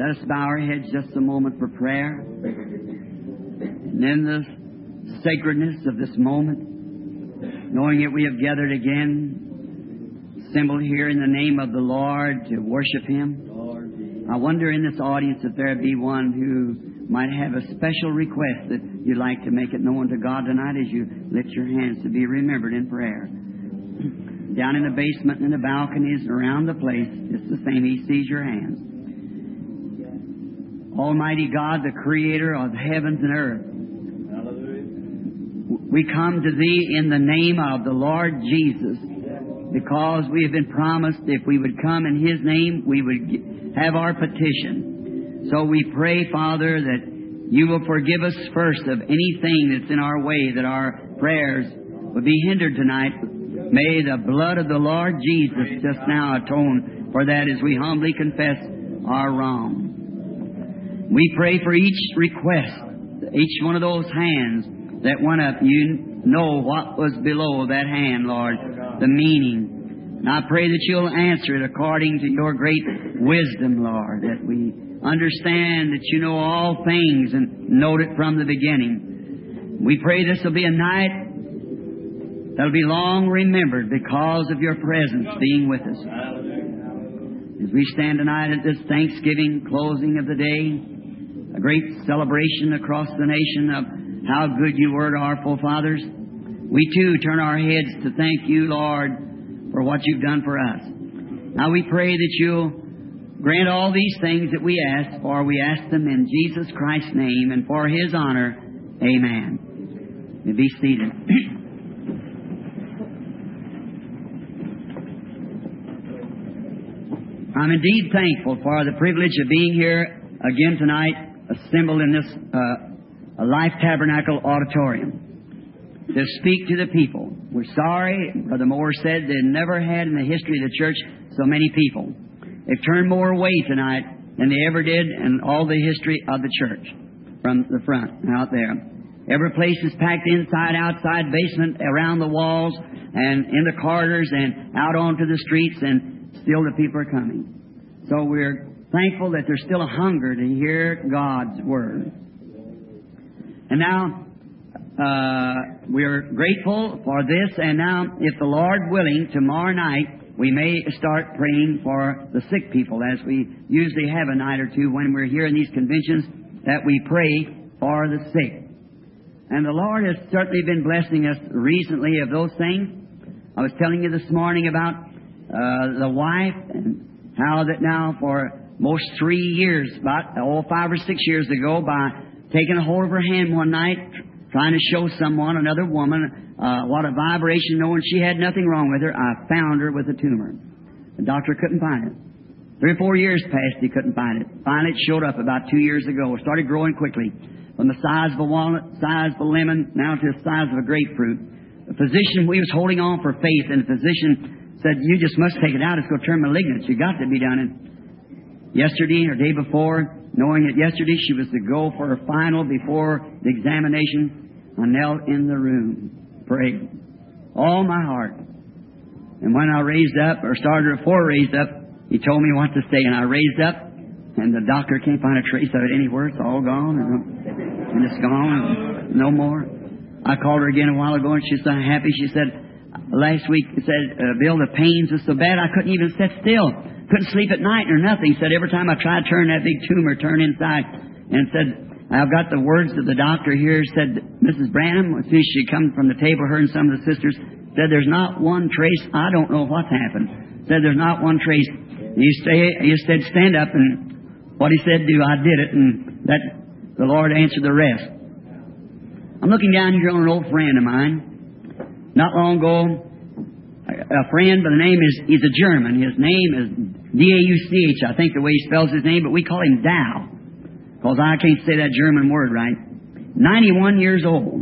Let us bow our heads just a moment for prayer. And in the sacredness of this moment, knowing that we have gathered again, assembled here in the name of the Lord to worship Him, I wonder in this audience if there be one who might have a special request that you'd like to make it known to God tonight as you lift your hands to be remembered in prayer. Down in the basement and in the balconies and around the place, it's the same. He sees your hands. Almighty God, the Creator of heavens and earth, we come to Thee in the name of the Lord Jesus, because we have been promised if we would come in His name, we would have our petition. So we pray, Father, that You will forgive us first of anything that's in our way, that our prayers would be hindered tonight. May the blood of the Lord Jesus just now atone for that as we humbly confess our wrong. We pray for each request, each one of those hands that went up. You know what was below that hand, Lord, the meaning. And I pray that You'll answer it according to Your great wisdom, Lord, that we understand that You know all things and knowed it from the beginning. We pray this will be a night that'll be long remembered because of Your presence being with us. As we stand tonight at this Thanksgiving closing of the day, a great celebration across the nation of how good You were to our forefathers, we too turn our heads to thank You, Lord, for what You've done for us. Now we pray that You'll grant all these things that we ask, for we ask them in Jesus Christ's name and for His honor. Amen. You be seated. I'm indeed thankful for the privilege of being here again tonight, assembled in this Life Tabernacle auditorium to speak to the people. We're sorry, Brother Moore said they never had in the history of the church so many people. They've turned more away tonight than they ever did in all the history of the church, from the front out there. Every place is packed inside, outside, basement, around the walls, and in the corridors, and out onto the streets, and still the people are coming. So we're thankful that there's still a hunger to hear God's Word. And now, we're grateful for this, and now, if the Lord willing, tomorrow night, we may start praying for the sick people, as we usually have a night or two when we're here in these conventions, that we pray for the sick. And the Lord has certainly been blessing us recently of those things. I was telling you this morning about the wife, and how that now for most 3 years, about 5 or 6 years ago, by taking a hold of her hand one night, trying to show someone, another woman, what a vibration, knowing she had nothing wrong with her, I found her with a tumor. The doctor couldn't find it. 3 or 4 years passed, he couldn't find it. Finally, it showed up about 2 years ago. It started growing quickly, from the size of a walnut, size of a lemon, now to the size of a grapefruit. The physician, we was holding on for faith, and the physician said, "You just must take it out. It's going to turn malignant. You got to be done." And yesterday or day before, knowing that yesterday she was to go for her final before the examination, I knelt in the room, prayed, all my heart. And when I raised up, or started before I raised up, he told me what to say, and I raised up, and the doctor can't find a trace of it anywhere. It's all gone, and it's gone, and no more. I called her again a while ago, and she's so happy. She said, last week, she said, "Bill, the pains were so bad I couldn't even sit still. Couldn't sleep at night or nothing." Said every time I tried to turn that big tumor, turn inside. And said, I've got the words of the doctor here. Said, Mrs. Branham, as soon as she come from the table, her and some of the sisters, said, "There's not one trace. I don't know what's happened." Said, "There's not one trace." He said, "Stand up," and what he said, do, I did it, and that the Lord answered the rest. I'm looking down here on an old friend of mine. Not long ago, a friend by the name he's a German. His name is D-A-U-C-H, I think the way he spells his name, but we call him Dow, because I can't say that German word right. 91 years old.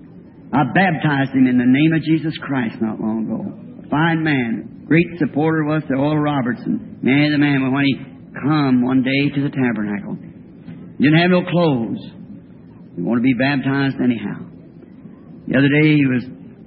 I baptized him in the name of Jesus Christ not long ago. A fine man. Great supporter was to Oral Robertson. Man, the man, when he come one day to the tabernacle. Didn't have no clothes. He wanted to be baptized anyhow. The other day he was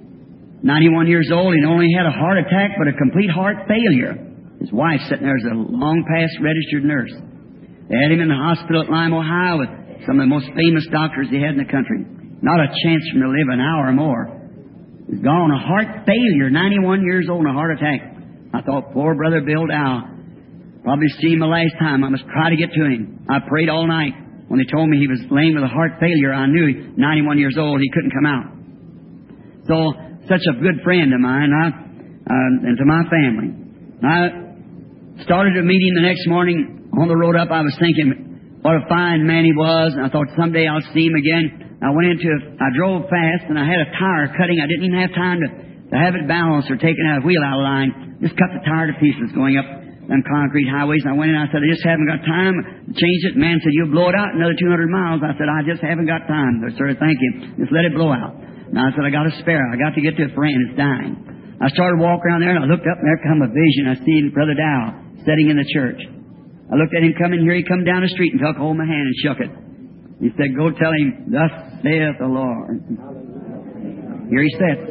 91 years old. He only had a heart attack, but a complete heart failure. His wife sitting there as a long past registered nurse. They had him in the hospital at Lime, Ohio, with some of the most famous doctors they had in the country. Not a chance for him to live an hour or more. He's gone, a heart failure, 91 years old, and a heart attack. I thought, poor Brother Bill Dow, probably see him the last time. I must try to get to him. I prayed all night. When they told me he was laying with a heart failure, I knew he 91 years old, he couldn't come out. So, such a good friend of mine, and to my family. I started a meeting the next morning. On the road up, I was thinking what a fine man he was, and I thought someday I'll see him again. I drove fast, and I had a tire cutting. I didn't even have time to have it balanced or taken out a wheel out of line. Just cut the tire to pieces going up them concrete highways. And I went in and I said, I just haven't got time to change it. The man said, you'll blow it out another 200 miles. I said, I just haven't got time. Sir, thank you. Just let it blow out. And I said, I got a spare. I got to get to a friend. It's dying. I started walking around there, and I looked up, and there come a vision. I seen Brother Dow sitting in the church. I looked at him coming here. He come down the street and took hold of my hand and shook it. He said, go tell him, thus saith the Lord. Here he sits.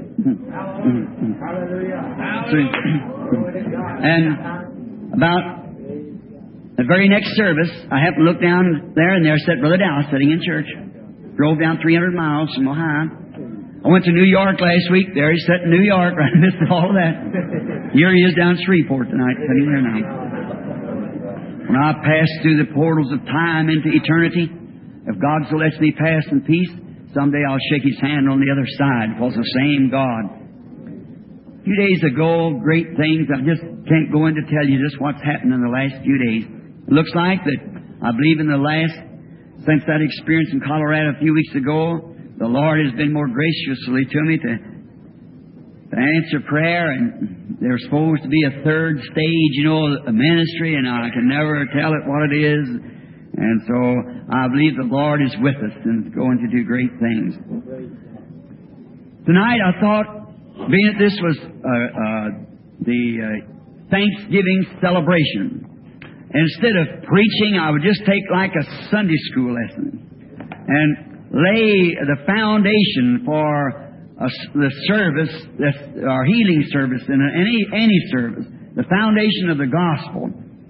And about the very next service, I happened to look down there, and there sat Brother Dow sitting in church. Drove down 300 miles from Ohio. I went to New York last week. There he sat in New York. I missed all of that. Here he is down in Shreveport tonight, sitting there now. When I pass through the portals of time into eternity, if God so lets me pass in peace, someday I'll shake His hand on the other side, because the same God. A few days ago, great things. I just can't go in to tell you just what's happened in the last few days. It looks like that, I believe since that experience in Colorado a few weeks ago, the Lord has been more graciously to me to answer prayer, and there's supposed to be a third stage, a ministry, and I can never tell it what it is. And so I believe the Lord is with us and is going to do great things. Tonight I thought, being that this was the Thanksgiving celebration, instead of preaching, I would just take like a Sunday school lesson and lay the foundation for the service, our healing service, in any service, the foundation of the gospel.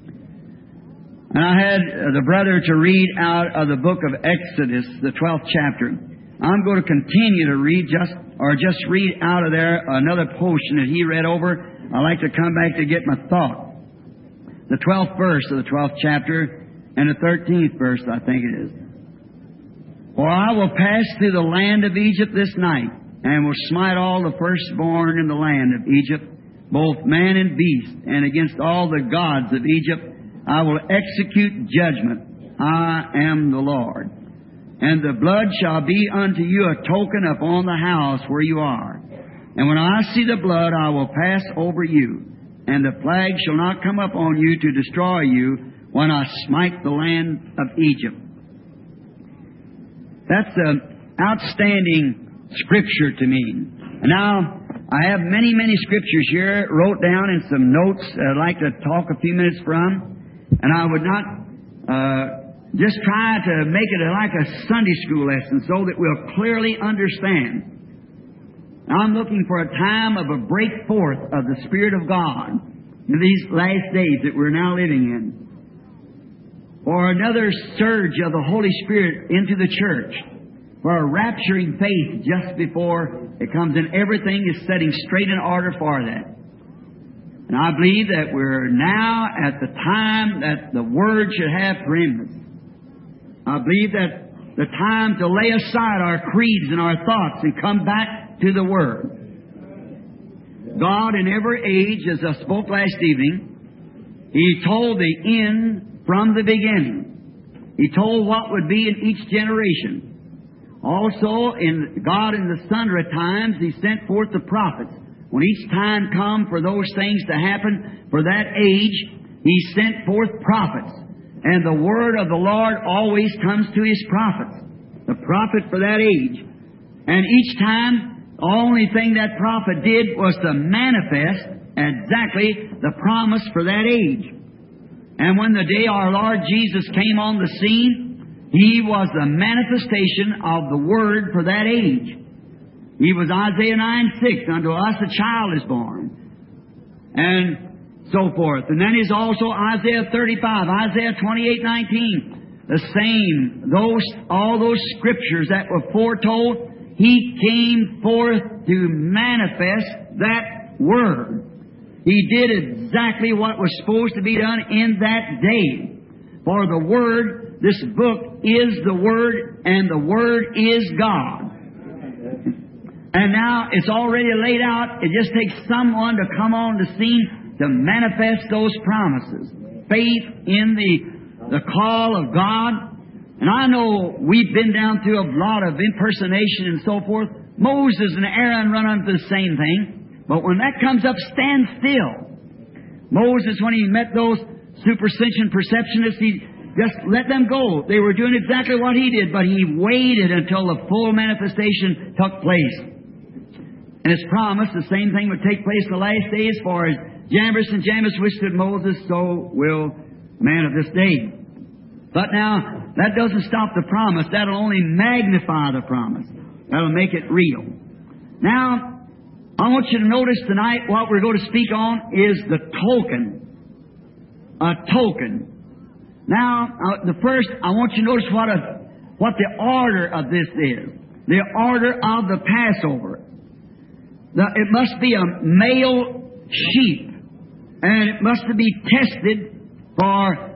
And I had the brother to read out of the book of Exodus, the 12th chapter. I'm going to continue to read just read out of there another portion that he read over. I'd like to come back to get my thought. The 12th verse of the 12th chapter and the 13th verse, I think it is. For I will pass through the land of Egypt this night, and will smite all the firstborn in the land of Egypt, both man and beast, and against all the gods of Egypt I will execute judgment. I am the Lord. And the blood shall be unto you a token upon the house where you are. And when I see the blood, I will pass over you, and the plague shall not come upon you to destroy you when I smite the land of Egypt. That's an outstanding scripture to me. Now, I have many, many scriptures here wrote down in some notes I'd like to talk a few minutes from. And I would not just try to make it like a Sunday school lesson so that we'll clearly understand. I'm looking for a time of a break forth of the Spirit of God in these last days that we're now living in. For another surge of the Holy Spirit into the church. For a rapturing faith just before it comes in. Everything is setting straight in order for that. And I believe that we're now at the time that the Word should have preeminence. I believe that the time to lay aside our creeds and our thoughts and come back to the Word. God in every age, as I spoke last evening, He told the end from the beginning. He told what would be in each generation. Also, God in the sundry times, He sent forth the prophets. When each time come for those things to happen for that age, He sent forth prophets. And the word of the Lord always comes to His prophets. The prophet for that age. And each time, the only thing that prophet did was to manifest exactly the promise for that age. And when the day our Lord Jesus came on the scene, He was the manifestation of the Word for that age. He was Isaiah 9:6, unto us a child is born. And so forth. And then is also Isaiah 35, Isaiah 28:19. The same, all those scriptures that were foretold, He came forth to manifest that Word. He did exactly what was supposed to be done in that day. For the Word, this book is the Word, and the Word is God. And now it's already laid out. It just takes someone to come on the scene to manifest those promises. Faith in the call of God. And I know we've been down through a lot of impersonation and so forth. Moses and Aaron run into the same thing. But when that comes up, stand still. Moses, when he met those superstition perceptionists, he just let them go. They were doing exactly what he did, but he waited until the full manifestation took place. And it's promised the same thing would take place in the last days, for as Jannes and Jambres withstood Moses, so will man of this day. But now, that doesn't stop the promise. That'll only magnify the promise. That'll make it real. Now, I want you to notice tonight what we're going to speak on is the token. A token. Now, the first, I want you to notice what the order of this is. The order of the Passover. It must be a male sheep, and it must be tested for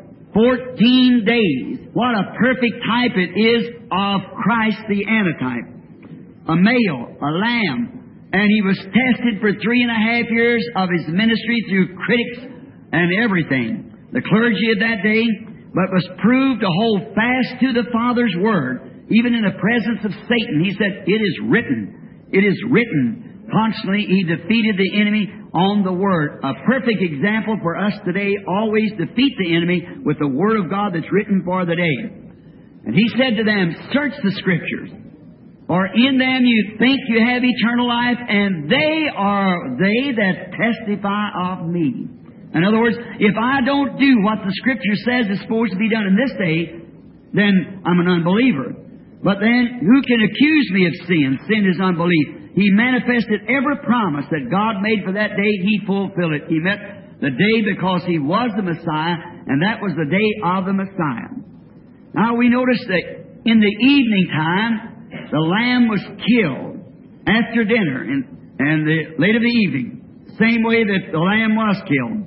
14 days. What a perfect type it is of Christ the antitype. A male, a lamb. And He was tested for 3.5 years of His ministry through critics and everything. The clergy of that day, but was proved to hold fast to the Father's Word. Even in the presence of Satan, He said, "It is written. It is written." Constantly, He defeated the enemy on the Word. A perfect example for us today, always defeat the enemy with the Word of God that's written for the day. And He said to them, "Search the Scriptures, for in them you think you have eternal life, and they are they that testify of me." In other words, if I don't do what the Scripture says is supposed to be done in this day, then I'm an unbeliever. But then, who can accuse me of sin? Sin is unbelief. He manifested every promise that God made for that day. He fulfilled it. He met the day because He was the Messiah, and that was the day of the Messiah. Now we notice that in the evening time, the lamb was killed after dinner and late of the evening, same way that the lamb was killed.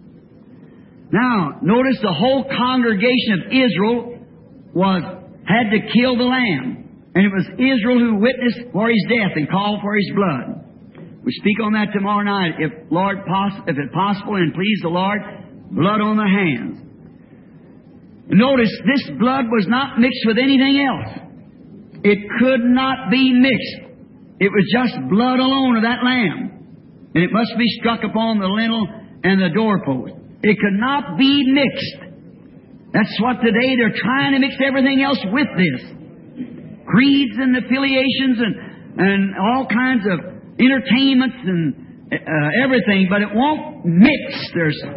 Now, notice the whole congregation of Israel had to kill the lamb. And it was Israel who witnessed for His death and called for His blood. We speak on that tomorrow night, if it's possible and please the Lord, blood on the hands. Notice, this blood was not mixed with anything else. It could not be mixed. It was just blood alone of that lamb. And it must be struck upon the lintel and the doorpost. It could not be mixed. That's what today they're trying to mix everything else with this. Creeds and affiliations and all kinds of entertainments and everything, but it won't mix.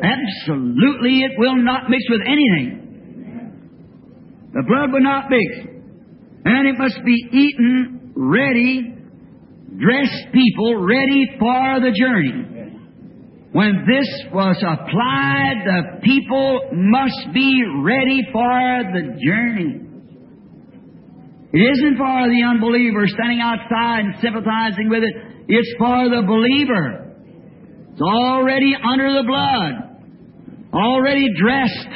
It will not mix with anything. The blood will not mix. And it must be eaten ready, dressed people ready for the journey. When this was applied, the people must be ready for the journey. It isn't for the unbeliever standing outside and sympathizing with it. It's for the believer. It's already under the blood, already dressed,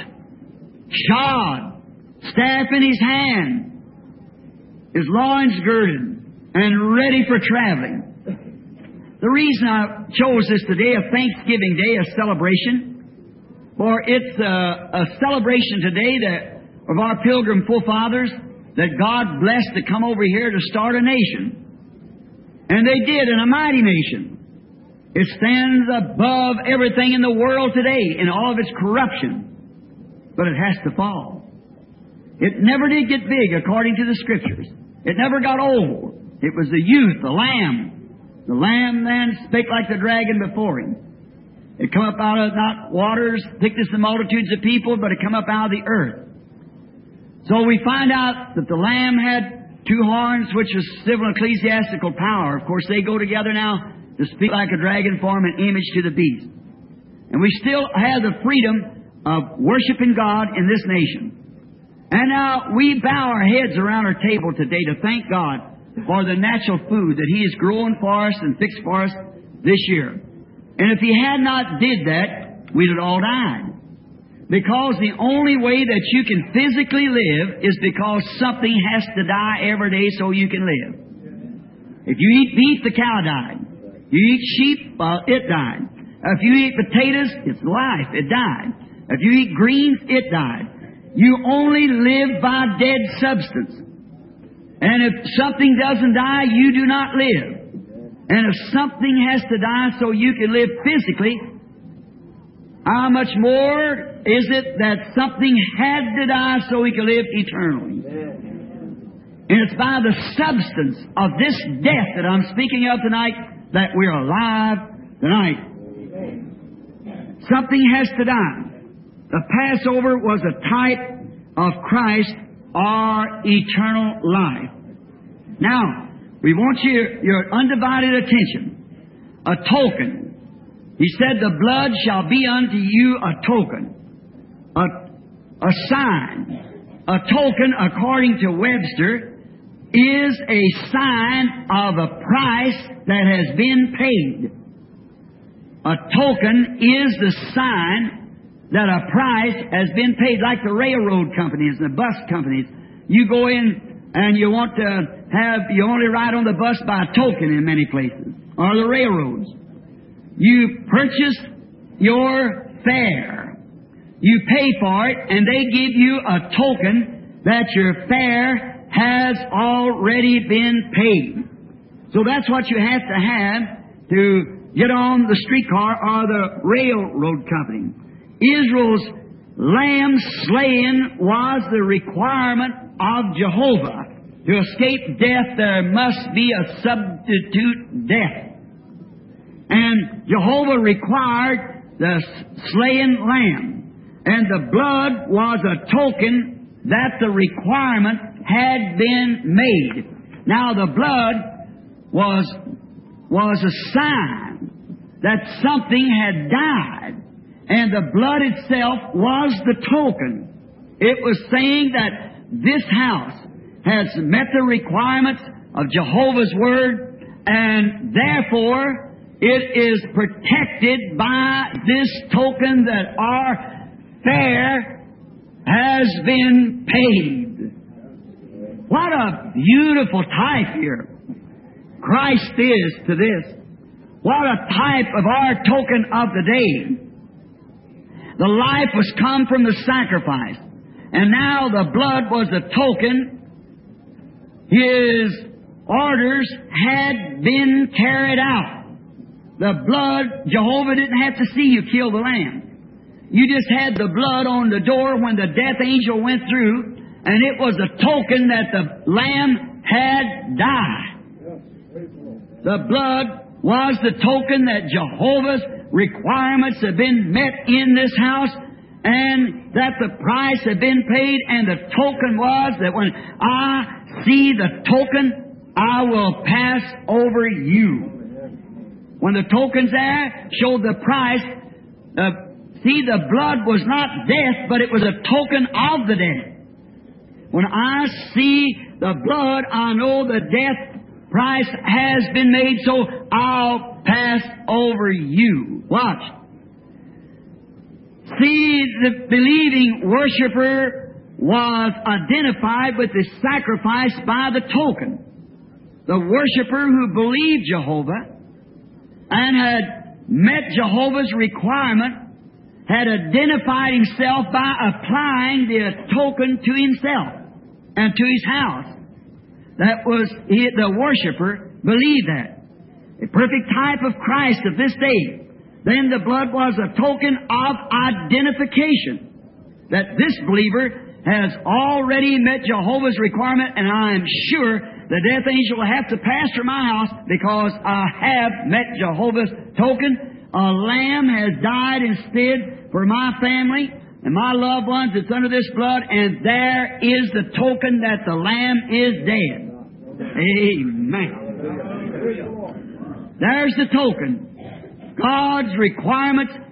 shod, staff in his hand, his loins girded, and ready for traveling. The reason I chose this today, a Thanksgiving Day, a celebration, for it's a celebration today of our pilgrim forefathers that God blessed to come over here to start a nation. And they did, in a mighty nation. It stands above everything in the world today, in all of its corruption. But it has to fall. It never did get big, according to the Scriptures. It never got old. It was the youth, the lamb. The lamb then spake like the dragon before him. It come up out of not waters, thickness of multitudes of people, but it come up out of the earth. So we find out that the lamb had 2 horns, which was civil and ecclesiastical power. Of course, they go together now to speak like a dragon, form an image to the beast. And we still have the freedom of worshiping God in this nation. And now we bow our heads around our table today to thank God for the natural food that He is growing for us and fixed for us this year. And if He had not did that, we'd have all died. Because the only way that you can physically live is because something has to die every day so you can live. If you eat beef, the cow died. You eat sheep, it died. If you eat potatoes, it's life, it died. If you eat greens, it died. You only live by dead substance. And if something doesn't die, you do not live. And if something has to die so you can live physically, how much more is it that something had to die so we can live eternally? And it's by the substance of this death that I'm speaking of tonight that we're alive tonight. Something has to die. The Passover was a type of Christ, our eternal life. Now, we want your undivided attention. A token. He said, the blood shall be unto you a token. A sign. A token, according to Webster, is a sign of a price that has been paid. A token is the sign that a price has been paid, like the railroad companies and the bus companies. You go in and you want to you only ride on the bus by a token in many places, or the railroads. You purchase your fare. You pay for it, and they give you a token that your fare has already been paid. So that's what you have to get on the streetcar or the railroad company. Israel's lamb slaying was the requirement of Jehovah. To escape death, there must be a substitute death. And Jehovah required the slain lamb. And the blood was a token that the requirement had been made. Now the blood was a sign that something had died. And the blood itself was the token. It was saying that this house has met the requirements of Jehovah's Word, and therefore it is protected by this token that our fare has been paid. What a beautiful type here Christ is to this. What a type of our token of the day. The life was come from the sacrifice. And now the blood was a token. His orders had been carried out. The blood, Jehovah didn't have to see you kill the lamb. You just had the blood on the door when the death angel went through, and it was a token that the lamb had died. The blood was the token that Jehovah's requirements had been met in this house, and that the price had been paid, and the token was that when I see the token, I will pass over you. When the token's there, showed the price. See, the blood was not death, but it was a token of the death. When I see the blood, I know the death price has been made, so I'll pass over you. Watch. See, the believing worshiper was identified with the sacrifice by the token. The worshiper who believed Jehovah and had met Jehovah's requirement had identified himself by applying the token to himself and to his house. That was, the worshiper believed that. A perfect type of Christ of this day. Then the blood was a token of identification that this believer has already met Jehovah's requirement, and I am sure the death angel will have to pass through my house because I have met Jehovah's token. A lamb has died instead for my family and my loved ones that's under this blood, and there is the token that the lamb is dead. Amen. There's the token. God's requirements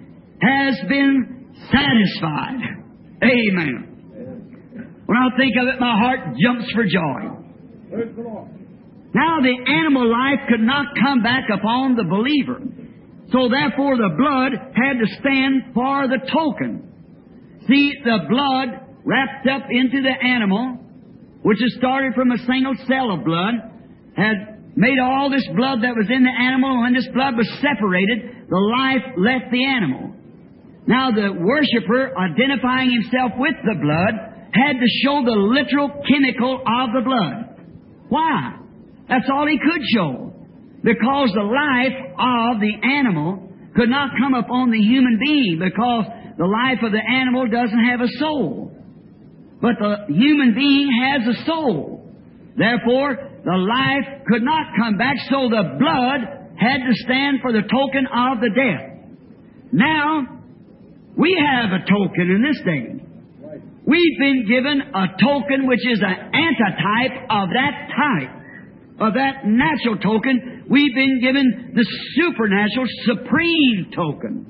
has been satisfied. Amen. When I think of it, my heart jumps for joy. Now the animal life could not come back upon the believer. So therefore the blood had to stand for the token. See, the blood wrapped up into the animal, which has started from a single cell of blood, had made all this blood that was in the animal, and when this blood was separated, the life left the animal. Now the worshipper, identifying himself with the blood, had to show the literal chemical of the blood. Why? That's all he could show. Because the life of the animal could not come upon the human being, because the life of the animal doesn't have a soul. But the human being has a soul. Therefore, the life could not come back, so the blood had to stand for the token of the death. Now, we have a token in this day. We've been given a token which is an antitype of that type, of that natural token. We've been given the supernatural, supreme token.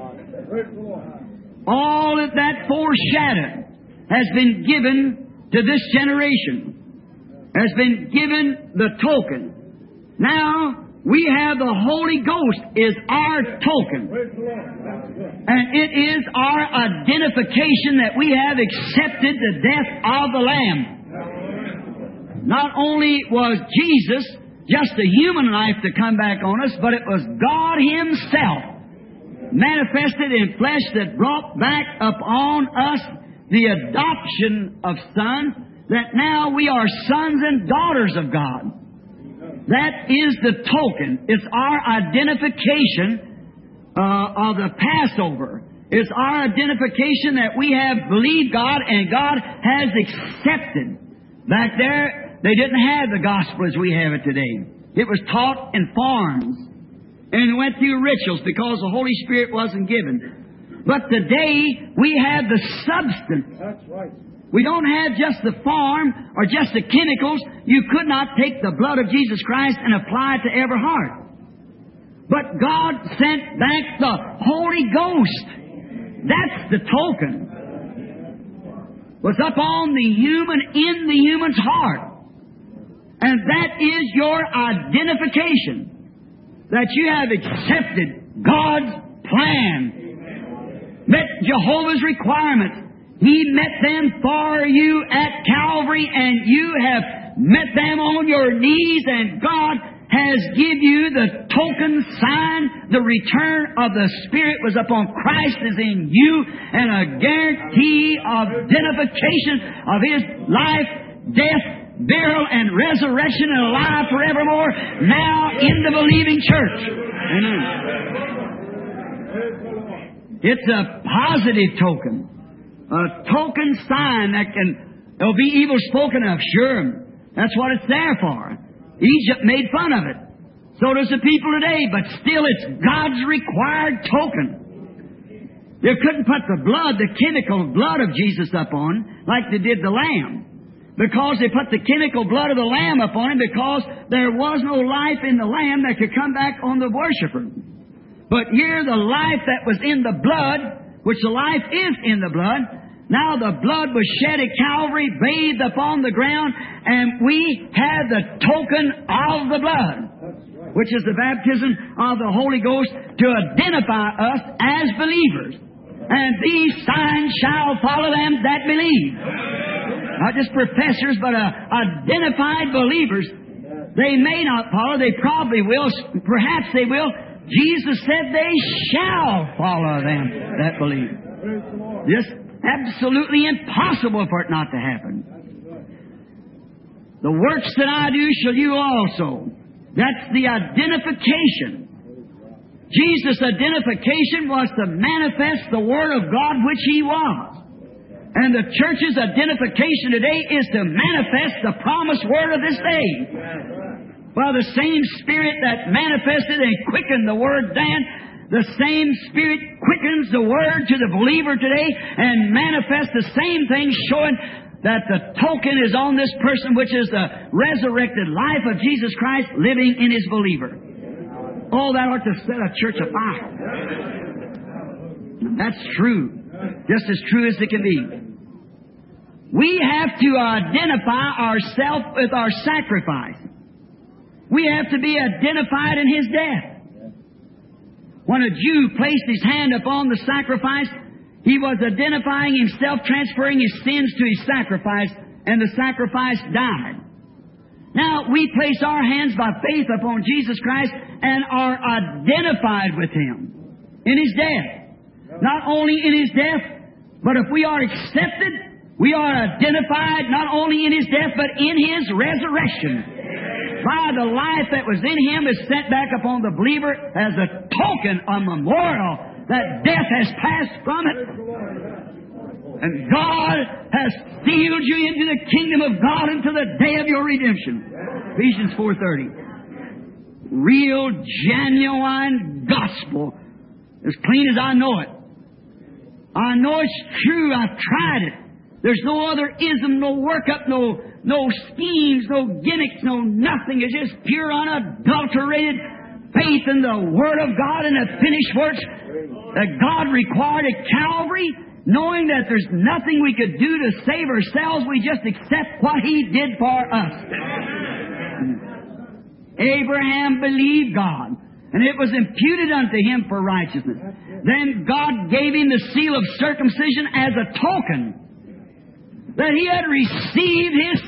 All of that foreshadowed has been given to this generation, has been given the token. Now, we have the Holy Ghost is our token. And it is our identification that we have accepted the death of the Lamb. Not only was Jesus just a human life to come back on us, but it was God Himself manifested in flesh that brought back upon us the adoption of sons, that now we are sons and daughters of God. That is the token. It's our identification of the Passover. It's our identification that we have believed God and God has accepted. Back there, they didn't have the gospel as we have it today. It was taught in forms and went through rituals because the Holy Spirit wasn't given. But today, we have the substance. That's right. We don't have just the form or just the chemicals. You could not take the blood of Jesus Christ and apply it to every heart. But God sent back the Holy Ghost. That's the token. Was up on the human, in the human's heart. And that is your identification. That you have accepted God's plan. Met Jehovah's requirements. He met them for you at Calvary, and you have met them on your knees, and God has given you the token sign. The return of the Spirit was upon Christ is in you, and a guarantee of identification of His life, death, burial, and resurrection, and alive forevermore, now in the believing church. Amen. It's a positive token. A token sign that there'll be evil spoken of, sure. That's what it's there for. Egypt made fun of it. So does the people today, but still it's God's required token. They couldn't put the blood, the chemical blood of Jesus up on, like they did the lamb. Because they put the chemical blood of the lamb upon him, because there was no life in the lamb that could come back on the worshiper. But here the life that was in the blood, which the life is in the blood, now the blood was shed at Calvary, bathed upon the ground, and we have the token of the blood, which is the baptism of the Holy Ghost to identify us as believers. And these signs shall follow them that believe. Not just professors, but identified believers. They may not follow, they probably will, perhaps they will. Jesus said they shall follow them that believe. Just absolutely impossible for it not to happen. The works that I do shall you also. That's the identification. Jesus' identification was to manifest the Word of God which He was. And the church's identification today is to manifest the promised Word of this day. By the same Spirit that manifested and quickened the Word then, the same Spirit quickens the Word to the believer today and manifests the same thing, showing that the token is on this person, which is the resurrected life of Jesus Christ living in His believer. Oh, that ought to set a church afire. That's true. Just as true as it can be. We have to identify ourselves with our sacrifice. We have to be identified in His death. When a Jew placed his hand upon the sacrifice, he was identifying himself, transferring his sins to his sacrifice, and the sacrifice died. Now, we place our hands by faith upon Jesus Christ and are identified with Him in His death. Not only in His death, but if we are accepted, we are identified not only in His death, but in His resurrection. By the life that was in Him is sent back upon the believer as a token, a memorial, that death has passed from it. And God has sealed you into the kingdom of God until the day of your redemption. Ephesians 4:30. Real, genuine gospel. As clean as I know it. I know it's true. I've tried it. There's no other ism, no workup, no schemes, no gimmicks, no nothing. It's just pure, unadulterated faith in the Word of God and the finished works that God required at Calvary, knowing that there's nothing we could do to save ourselves. We just accept what He did for us. Abraham believed God, and it was imputed unto him for righteousness. Then God gave him the seal of circumcision as a token that he had received his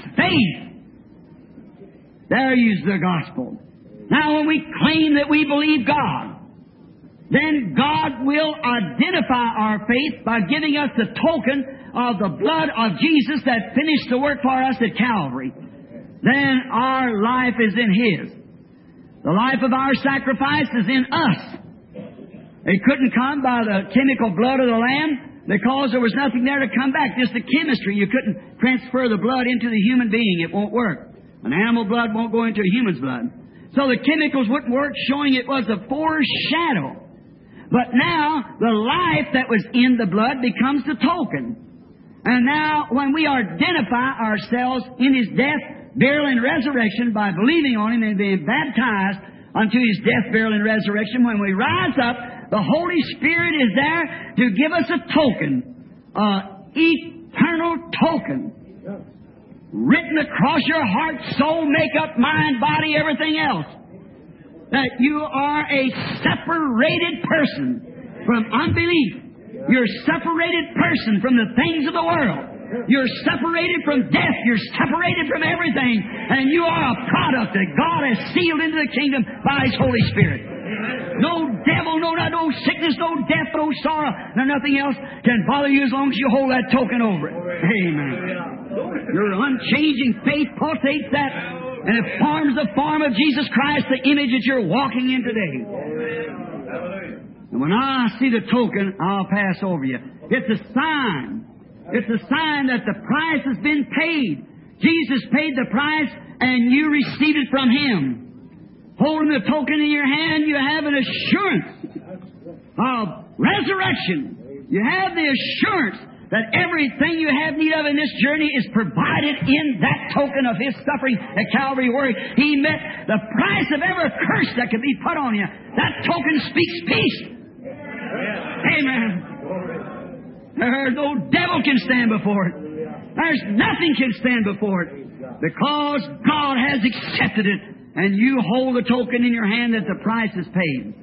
faith. There is the gospel. Now when we claim that we believe God, then God will identify our faith by giving us the token of the blood of Jesus that finished the work for us at Calvary. Then our life is in His. The life of our sacrifice is in us. It couldn't come by the chemical blood of the Lamb, because there was nothing there to come back, just the chemistry. You couldn't transfer the blood into the human being. It won't work. An animal blood won't go into a human's blood. So the chemicals wouldn't work, showing it was a foreshadow. But now, the life that was in the blood becomes the token. And now, when we identify ourselves in His death, burial, and resurrection by believing on Him and being baptized unto His death, burial, and resurrection, when we rise up, the Holy Spirit is there to give us a token, eternal token, written across your heart, soul, makeup, mind, body, everything else, that you are a separated person from unbelief. You're a separated person from the things of the world. You're separated from death. You're separated from everything. And you are a product that God has sealed into the kingdom by His Holy Spirit. No devil, no sickness, no death, no sorrow, no nothing else can bother you as long as you hold that token over it. Amen. Your unchanging faith pulsates that, and it forms the form of Jesus Christ, the image that you're walking in today. And when I see the token, I'll pass over you. It's a sign. It's a sign that the price has been paid. Jesus paid the price, and you received it from Him. Holding the token in your hand, you have an assurance of resurrection. You have the assurance that everything you have need of in this journey is provided in that token of His suffering at Calvary, where He met the price of every curse that could be put on you. That token speaks peace. Amen. There's no devil can stand before it. There's nothing can stand before it, because God has accepted it, and you hold the token in your hand that the price is paid.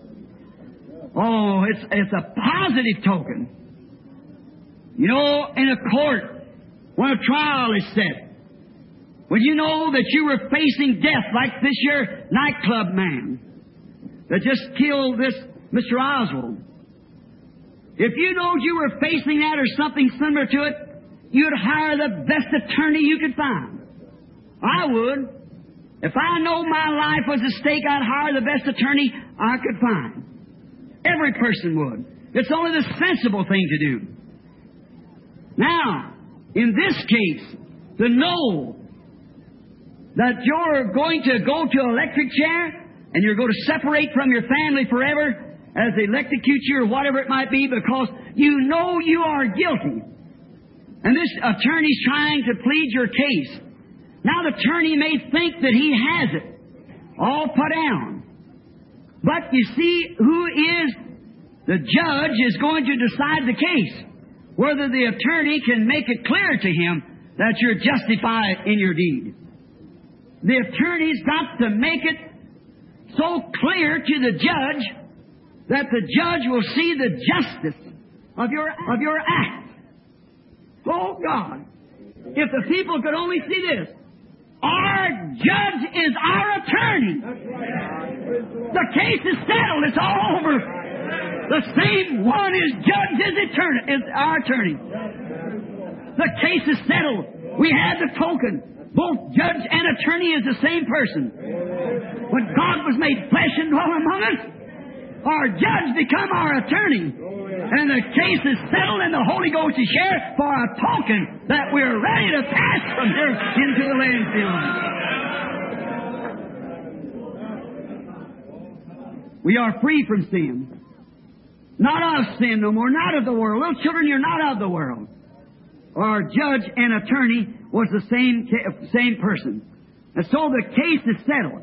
Oh, it's a positive token. You know, in a court, when a trial is set, when you know that you were facing death, like this here nightclub man that just killed this Mr. Oswald. If you knowed you were facing that or something similar to it, you'd hire the best attorney you could find. I would. If I know my life was at stake, I'd hire the best attorney I could find. Every person would. It's only the sensible thing to do. Now, in this case, to know that you're going to go to an electric chair and you're going to separate from your family forever as they electrocute you or whatever it might be, because you know you are guilty. And this attorney's trying to plead your case. Now the attorney may think that he has it all put down. But you see, who is the judge is going to decide the case, whether the attorney can make it clear to him that you're justified in your deed. The attorney's got to make it so clear to the judge that the judge will see the justice of your act. Oh God, if the people could only see this. Our judge is our attorney. The case is settled. It's all over. The same one is judge is our attorney. The case is settled. We had the token. Both judge and attorney is the same person. When God was made flesh and dwelt among us, our judge become our attorney. And the case is settled and the Holy Ghost is shared for a token that we're ready to pass from here into the landfill. We are free from sin. Not of sin no more, not of the world. Little children, you're not of the world. Our judge and attorney was the same person. And so the case is settled.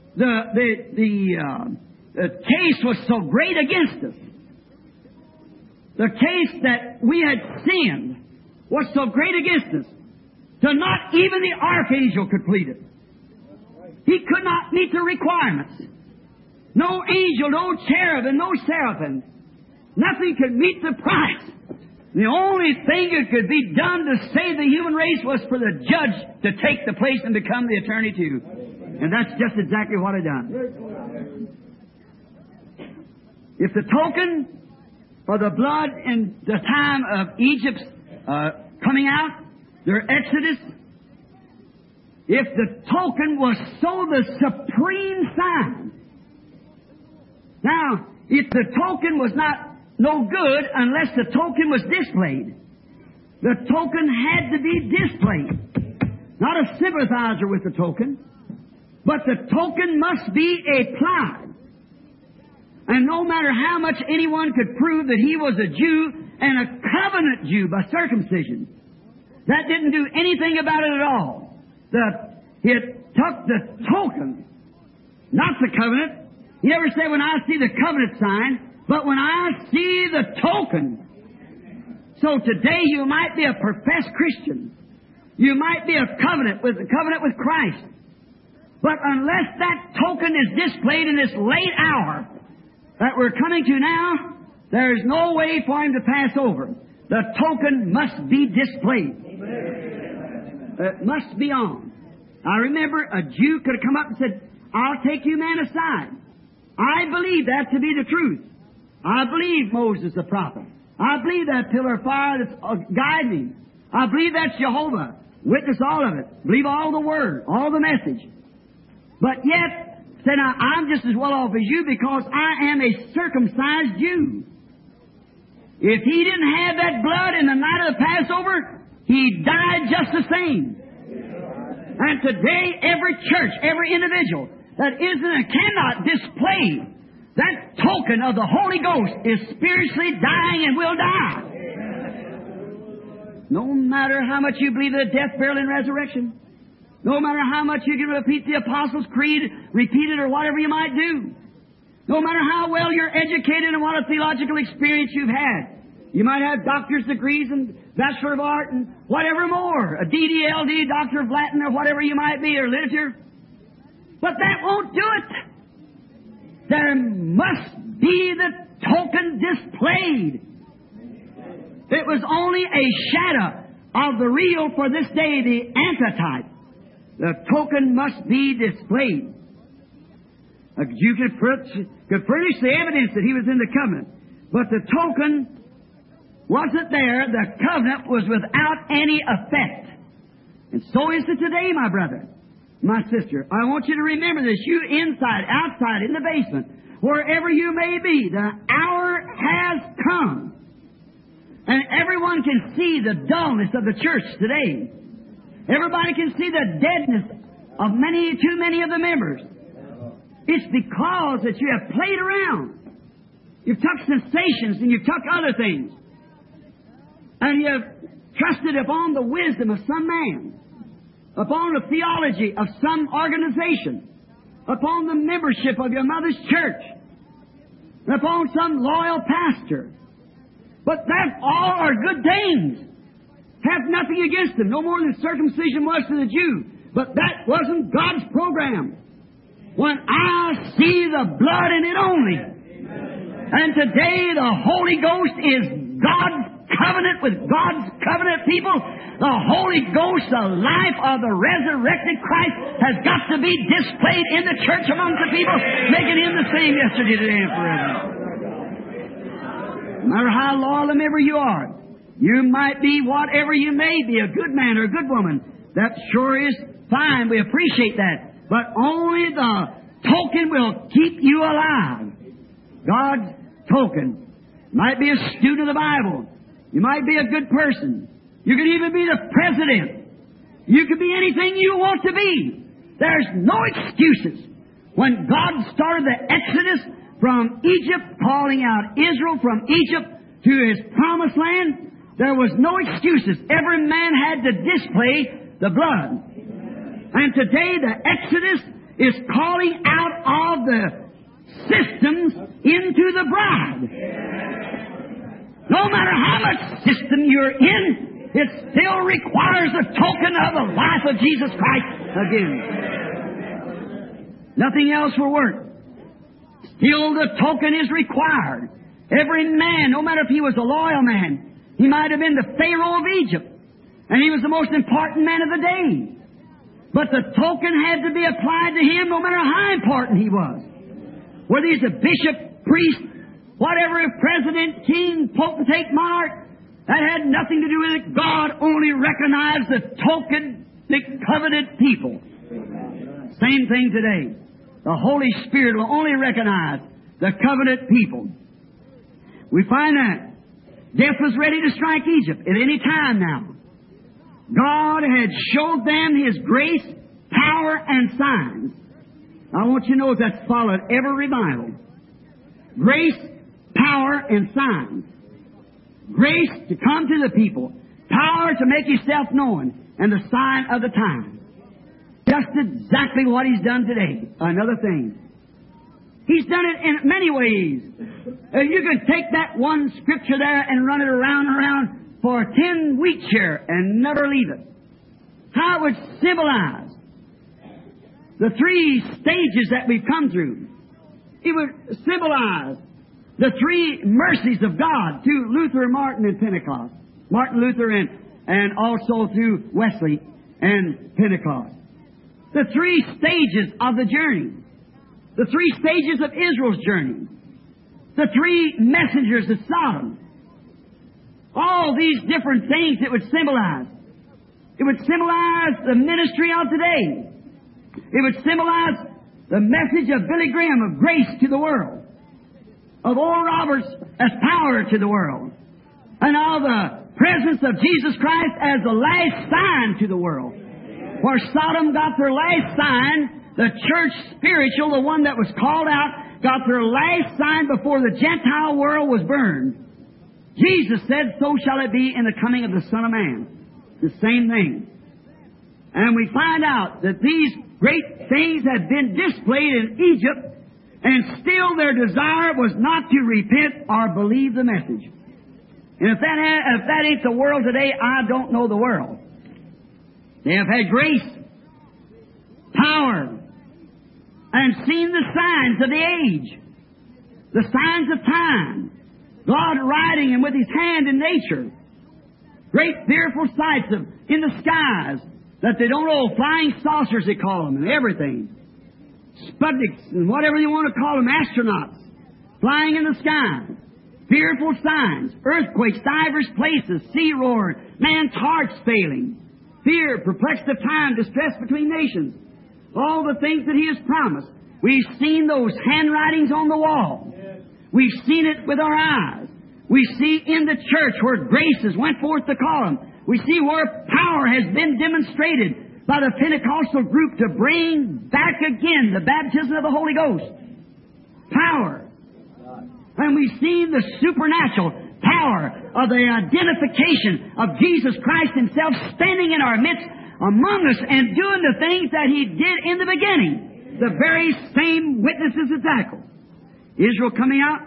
The case was so great against us. The case that we had sinned was so great against us that not even the archangel could plead it. He could not meet the requirements. No angel, no cherubim, no seraphim. Nothing could meet the price. The only thing that could be done to save the human race was for the judge to take the place and become the attorney too. And that's just exactly what I done. If the token for the blood in the time of Egypt's coming out, their exodus, if the token was so the supreme sign. Now, if the token was no good unless the token was displayed. The token had to be displayed. Not a sympathizer with the token, but the token must be applied. And no matter how much anyone could prove that he was a Jew and a covenant Jew by circumcision, that didn't do anything about it at all. It took the token, not the covenant. He never said, when I see the covenant sign, but when I see the token. So today you might be a professed Christian. You might be a covenant with Christ. But unless that token is displayed in this late hour that we're coming to now, there's no way for him to pass over. The token must be displayed. It must be on. I remember a Jew could have come up and said, I'll take you man aside. I believe that to be the truth. I believe Moses the prophet. I believe that pillar of fire that's guiding me. I believe that's Jehovah. Witness all of it. Believe all the word, all the message. But yet, say now, I'm just as well off as you because I am a circumcised Jew. If he didn't have that blood in the night of the Passover, he died just the same. And today, every church, every individual that isn't and cannot display that token of the Holy Ghost is spiritually dying and will die. No matter how much you believe in the death, burial, and resurrection, no matter how much you can repeat the Apostles' Creed, repeat it or whatever you might do, no matter how well you're educated and what a theological experience you've had, you might have doctor's degrees and Bachelor of Art and whatever more, a DDLD, Doctor of Latin or whatever you might be, or literature, but that won't do it. There must be the token displayed. It was only a shadow of the real for this day, the antitype. The token must be displayed. You could furnish the evidence that he was in the covenant, but the token wasn't there. The covenant was without any effect. And so is it today, my brother. My sister, I want you to remember this. You inside, outside, in the basement, wherever you may be, the hour has come. And everyone can see the dullness of the church today. Everybody can see the deadness of too many of the members. It's because that you have played around. You've took sensations and you've took other things. And you've trusted upon the wisdom of some man, upon the theology of some organization, upon the membership of your mother's church. and upon some loyal pastor. But that all are good things. Have nothing against them, no more than circumcision was to the Jew. But that wasn't God's program. When I see the blood in it only. And today the Holy Ghost is God's covenant with God's covenant people. The Holy Ghost, the life of the resurrected Christ, has got to be displayed in the church amongst the people, making Him the same yesterday, today, and forever. No matter how loyal a member you are, you might be whatever you may be, a good man or a good woman. That sure is fine. We appreciate that. But only the token will keep you alive. God's token. You might be a student of the Bible. You might be a good person. You could even be the president. You could be anything you want to be. There's no excuses. When God started the Exodus from Egypt, calling out Israel from Egypt to His promised land, there was no excuses. Every man had to display the blood. And today the Exodus is calling out of the systems into the bride. No matter how much system you're in, it still requires a token of the life of Jesus Christ again. Nothing else will work. Still the token is required. Every man, no matter if he was a loyal man, he might have been the Pharaoh of Egypt, and he was the most important man of the day. But the token had to be applied to him no matter how important he was. Whether he's a bishop, priest, whatever, president, king, potentate, monarch, that had nothing to do with it. God only recognized the token, the covenant people. Same thing today. The Holy Spirit will only recognize the covenant people. We find that death was ready to strike Egypt at any time now. God had showed them His grace, power, and signs. I want you to know that's followed every revival. Grace, power, and signs. Grace to come to the people. Power to make Yourself known. And the sign of the time. Just exactly what He's done today. Another thing. He's done it in many ways. You can take that one scripture there and run it around and around for 10 weeks here and never leave it. How it would symbolize the three stages that we've come through. It would symbolize the three mercies of God through Luther, Martin, and Pentecost. Martin Luther and also through Wesley and Pentecost. The three stages of the journey. The three stages of Israel's journey. The three messengers of Sodom. All these different things it would symbolize. It would symbolize the ministry of today. It would symbolize the message of Billy Graham of grace to the world. Of Oral Roberts as power to the world. And of the presence of Jesus Christ as the last sign to the world. Where Sodom got their last sign, the church spiritual, the one that was called out, got their last sign before the Gentile world was burned. Jesus said, so shall it be in the coming of the Son of Man. The same thing. And we find out that these great things had been displayed in Egypt, and still their desire was not to repent or believe the message. And if that ain't the world today, I don't know the world. They have had grace, power, and seen the signs of the age, the signs of time, God riding Him with His hand in nature, great fearful sights in the skies that they don't know, flying saucers they call them, and everything, Sputniks and whatever you want to call them, astronauts flying in the sky, fearful signs, earthquakes, divers places, sea roar, man's hearts failing, fear, perplexity of time, distress between nations. All the things that He has promised. We've seen those handwritings on the wall. We've seen it with our eyes. We see in the church where graces went forth to call them. We see where power has been demonstrated by the Pentecostal group to bring back again the baptism of the Holy Ghost. Power. And we've seen the supernatural power of the identification of Jesus Christ Himself standing in our midst among us and doing the things that He did in the beginning. The very same witnesses exactly. Israel coming out,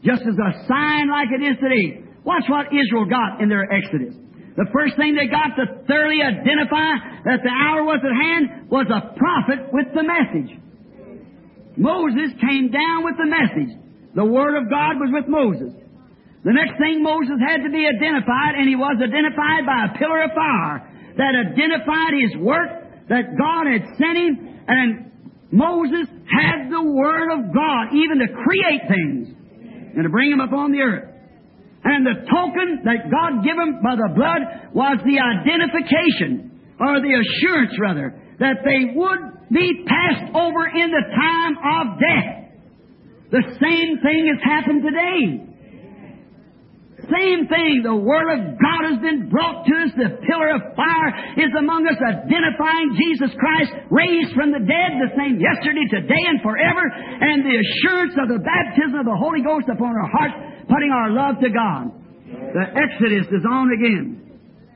just as a sign like it is today. Watch what Israel got in their Exodus. The first thing they got to thoroughly identify that the hour was at hand was a prophet with the message. Moses came down with the message. The Word of God was with Moses. The next thing Moses had to be identified, and he was identified by a pillar of fire that identified his work, that God had sent him, and Moses had the Word of God even to create things and to bring them upon the earth. And the token that God gave him by the blood was the identification, or the assurance rather, that they would be passed over in the time of death. The same thing has happened today. Same thing. The Word of God has been brought to us. The pillar of fire is among us, identifying Jesus Christ, raised from the dead, the same yesterday, today, and forever, and the assurance of the baptism of the Holy Ghost upon our hearts, putting our love to God. The Exodus is on again.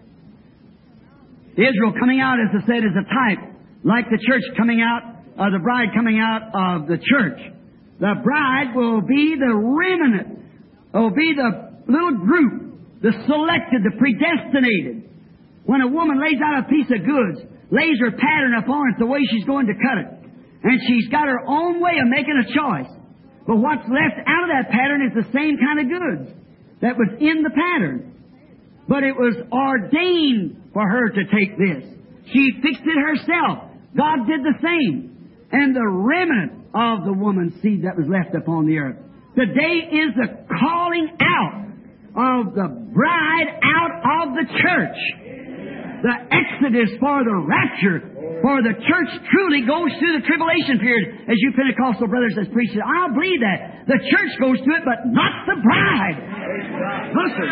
Israel coming out, as I said, is a type, like the church coming out, or the bride coming out of the church. The bride will be the remnant, will be the little group, the selected, the predestinated. When a woman lays out a piece of goods, lays her pattern upon it the way she's going to cut it, and she's got her own way of making a choice. But what's left out of that pattern is the same kind of goods that was in the pattern. But it was ordained for her to take this. She fixed it herself. God did the same. And the remnant of the woman's seed that was left upon the earth. Today is the calling out of the bride out of the church. The exodus for the rapture, for the church truly goes through the tribulation period, as you Pentecostal brothers has preached it. I believe that. The church goes through it, but not the bride. Listen.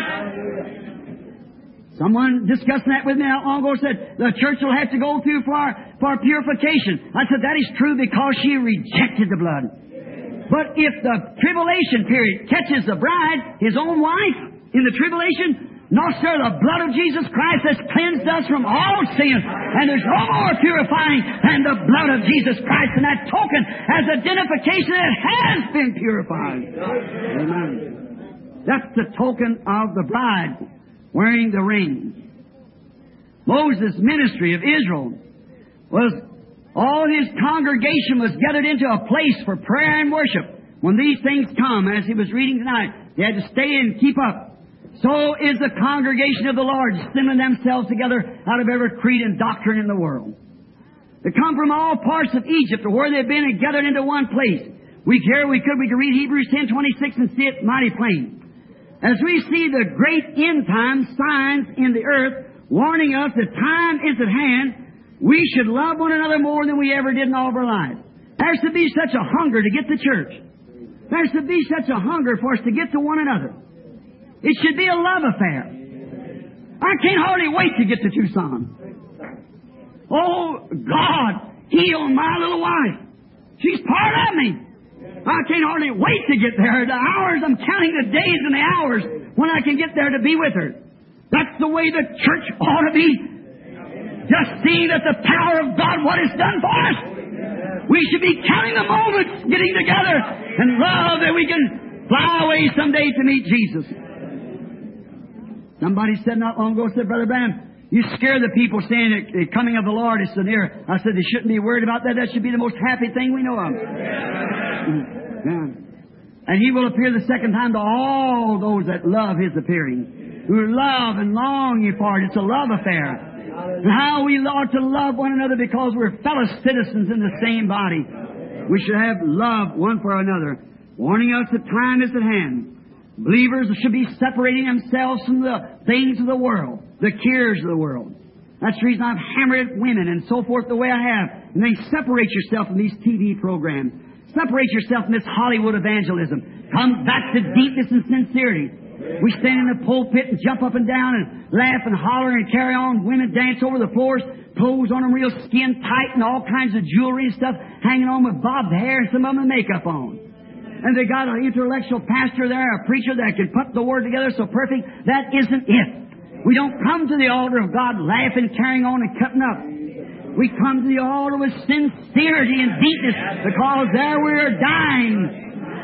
Someone discussing that with me not long ago said the church will have to go through for purification. I said that is true because she rejected the blood. But if the tribulation period catches the bride, his own wife, in the tribulation, no, sir, the blood of Jesus Christ has cleansed us from all sin, and there's no more purifying than the blood of Jesus Christ, and that token as identification that it has been purified. Amen. That's the token of the bride wearing the ring. Moses' ministry of Israel was all his congregation was gathered into a place for prayer and worship. When these things come, as he was reading tonight, they had to stay and keep up. So is the congregation of the Lord, assembling themselves together out of every creed and doctrine in the world. They come from all parts of Egypt, or where they've been, and gathered into one place. We could read Hebrews 10:26 and see it mighty plain. As we see the great end time signs in the earth, warning us that time is at hand, we should love one another more than we ever did in all of our lives. There's to be such a hunger to get to church. There's to be such a hunger for us to get to one another. It should be a love affair. I can't hardly wait to get to Tucson. Oh, God, heal my little wife. She's part of me. I can't hardly wait to get there. The hours, I'm counting the days and the hours when I can get there to be with her. That's the way the church ought to be. Just seeing that the power of God, what it's done for us. We should be counting the moments, getting together, and love that we can fly away someday to meet Jesus. Somebody said not long ago, said, Brother Branham, you scare the people saying that the coming of the Lord is so near. I said they shouldn't be worried about that. That should be the most happy thing we know of. Yeah. And He will appear the second time to all those that love His appearing, who love and long for it. It's a love affair. And how we ought to love one another because we're fellow citizens in the same body. We should have love one for another, warning us that time is at hand. Believers should be separating themselves from the things of the world, the cares of the world. That's the reason I've hammered at women and so forth the way I have. And then separate yourself from these TV programs. Separate yourself from this Hollywood evangelism. Come back to deepness and sincerity. We stand in the pulpit and jump up and down and laugh and holler and carry on. Women dance over the floors, clothes on them real skin tight and all kinds of jewelry and stuff hanging on with bobbed hair and some of them with makeup on. And they got an intellectual pastor there, a preacher that can put the word together so perfect. That isn't it. We don't come to the altar of God laughing, carrying on and cutting up. We come to the altar with sincerity and deepness because there we're dying.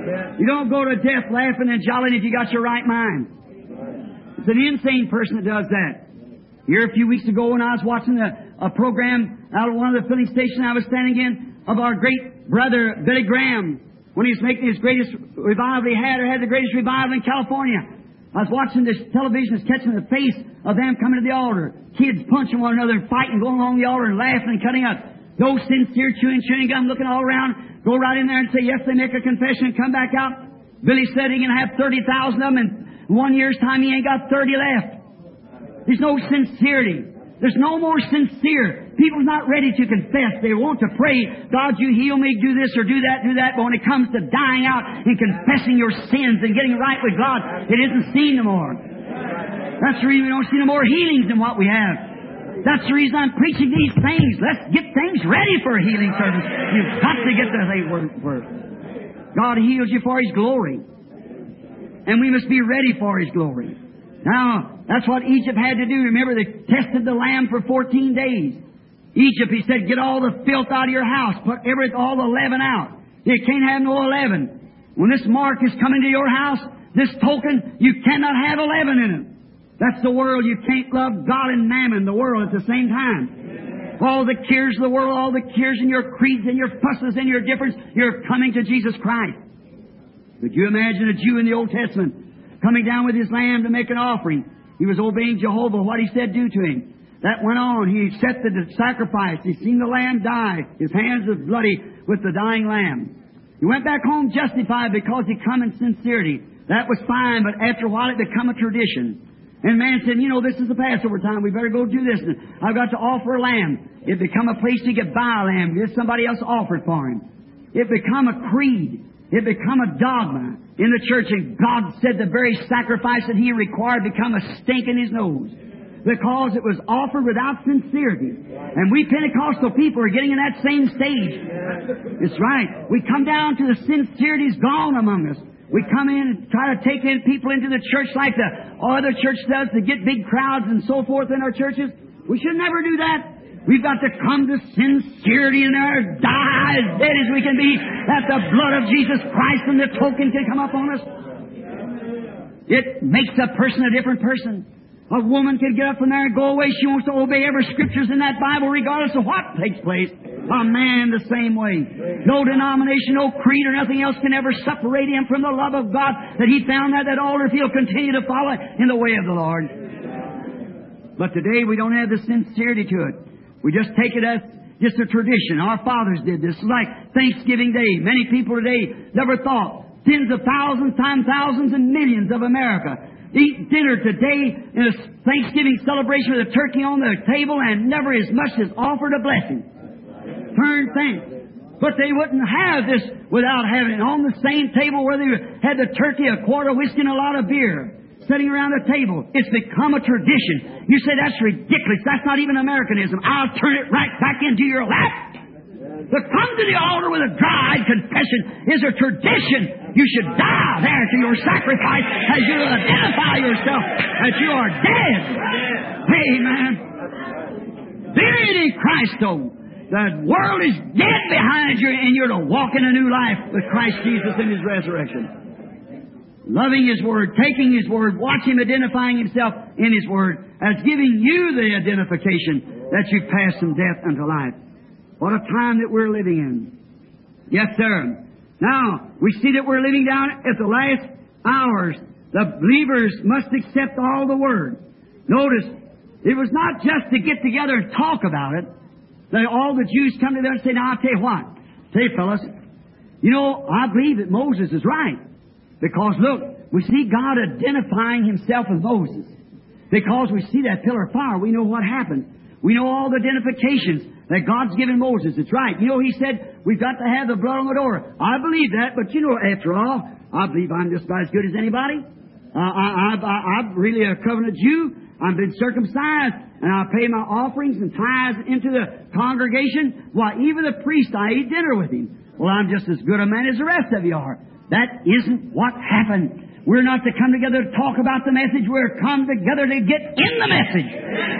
You don't go to death laughing and jolly if you got your right mind. It's an insane person that does that. Here a few weeks ago when I was watching a program out of one of the filling stations I was standing in of our great brother Billy Graham, when he was making his greatest revival he had, or had the greatest revival in California. I was watching this television, was catching the face of them coming to the altar. Kids punching one another and fighting, going along the altar and laughing and cutting up. Those sincere chewing gum, looking all around, go right in there and say, yes, they make a confession and come back out. Billy said he can have 30,000 of them, and in 1 year's time he ain't got 30 left. There's no sincerity. There's no more sincere. People's not ready to confess. They want to pray, God, you heal me, do this or do that. But when it comes to dying out and confessing your sins and getting right with God, it isn't seen no more. That's the reason we don't see no more healings than what we have. That's the reason I'm preaching these things. Let's get things ready for a healing service. You've got to get the thing first. God heals you for His glory. And we must be ready for His glory. Now, that's what Egypt had to do. Remember, they tested the lamb for 14 days. Egypt, He said, get all the filth out of your house. Put all the leaven out. You can't have no leaven. When this mark is coming to your house, this token, you cannot have leaven in it. That's the world. You can't love God and mammon, the world, at the same time. All the cares of the world, all the cares and your creeds and your fusses and your difference, you're coming to Jesus Christ. Could you imagine a Jew in the Old Testament coming down with his lamb to make an offering? He was obeying Jehovah, what He said do to him. That went on. He set the sacrifice. He seen the lamb die. His hands were bloody with the dying lamb. He went back home justified because he come in sincerity. That was fine, but after a while it become a tradition. And man said, this is the Passover time. We better go do this. And I've got to offer a lamb. It become a place to get buy a lamb. Get somebody else offer it for him. It become a creed. It become a dogma in the church. And God said the very sacrifice that He required become a stink in His nose, because it was offered without sincerity. And we Pentecostal people are getting in that same stage. It's right. We come down to the sincerity's gone among us. We come in and try to take in people into the church like the other church does to get big crowds and so forth in our churches. We should never do that. We've got to come to sincerity and die as dead as we can be, that the blood of Jesus Christ and the token can come up on us. It makes a person a different person. A woman can get up from there and go away. She wants to obey every scriptures in that Bible regardless of what takes place. A man the same way. No denomination, no creed or nothing else can ever separate him from the love of God that he found at that altar if he'll continue to follow in the way of the Lord. But today we don't have the sincerity to it. We just take it as just a tradition. Our fathers did this. It's like Thanksgiving Day. Many people today never thought. Tens of thousands times thousands and millions of America eat dinner today in a Thanksgiving celebration with a turkey on the table and never as much as offered a blessing. Turn thanks. But they wouldn't have this without having it on the same table where they had the turkey, a quart of whiskey, and a lot of beer sitting around the table. It's become a tradition. You say that's ridiculous. That's not even Americanism. I'll turn it right back into your lap. To come to the altar with a dry-eyed confession is a tradition. You should die there to your sacrifice as you identify yourself that you are dead. Amen. Buried in Christ, though. The world is dead behind you, and you're to walk in a new life with Christ Jesus in His resurrection. Loving His Word, taking His Word, watch Him identifying Himself in His Word as giving you the identification that you've passed from death unto life. What a time that we're living in. Yes, sir. Now, we see that we're living down at the last hours. The believers must accept all the Word. Notice, it was not just to get together and talk about it. That all the Jews come together and say, now, I'll tell you what. Say, fellas, I believe that Moses is right. Because, look, we see God identifying Himself with Moses. Because we see that pillar of fire, we know what happened. We know all the identifications that God's given Moses. It's right. He said, we've got to have the blood on the door. I believe that, but after all, I believe I'm just about as good as anybody. I'm really a covenant Jew. I've been circumcised, and I pay my offerings and tithes into the congregation. Why, even the priest, I eat dinner with him. Well, I'm just as good a man as the rest of you are. That isn't what happened. We're not to come together to talk about the message. We're come together to get in the message.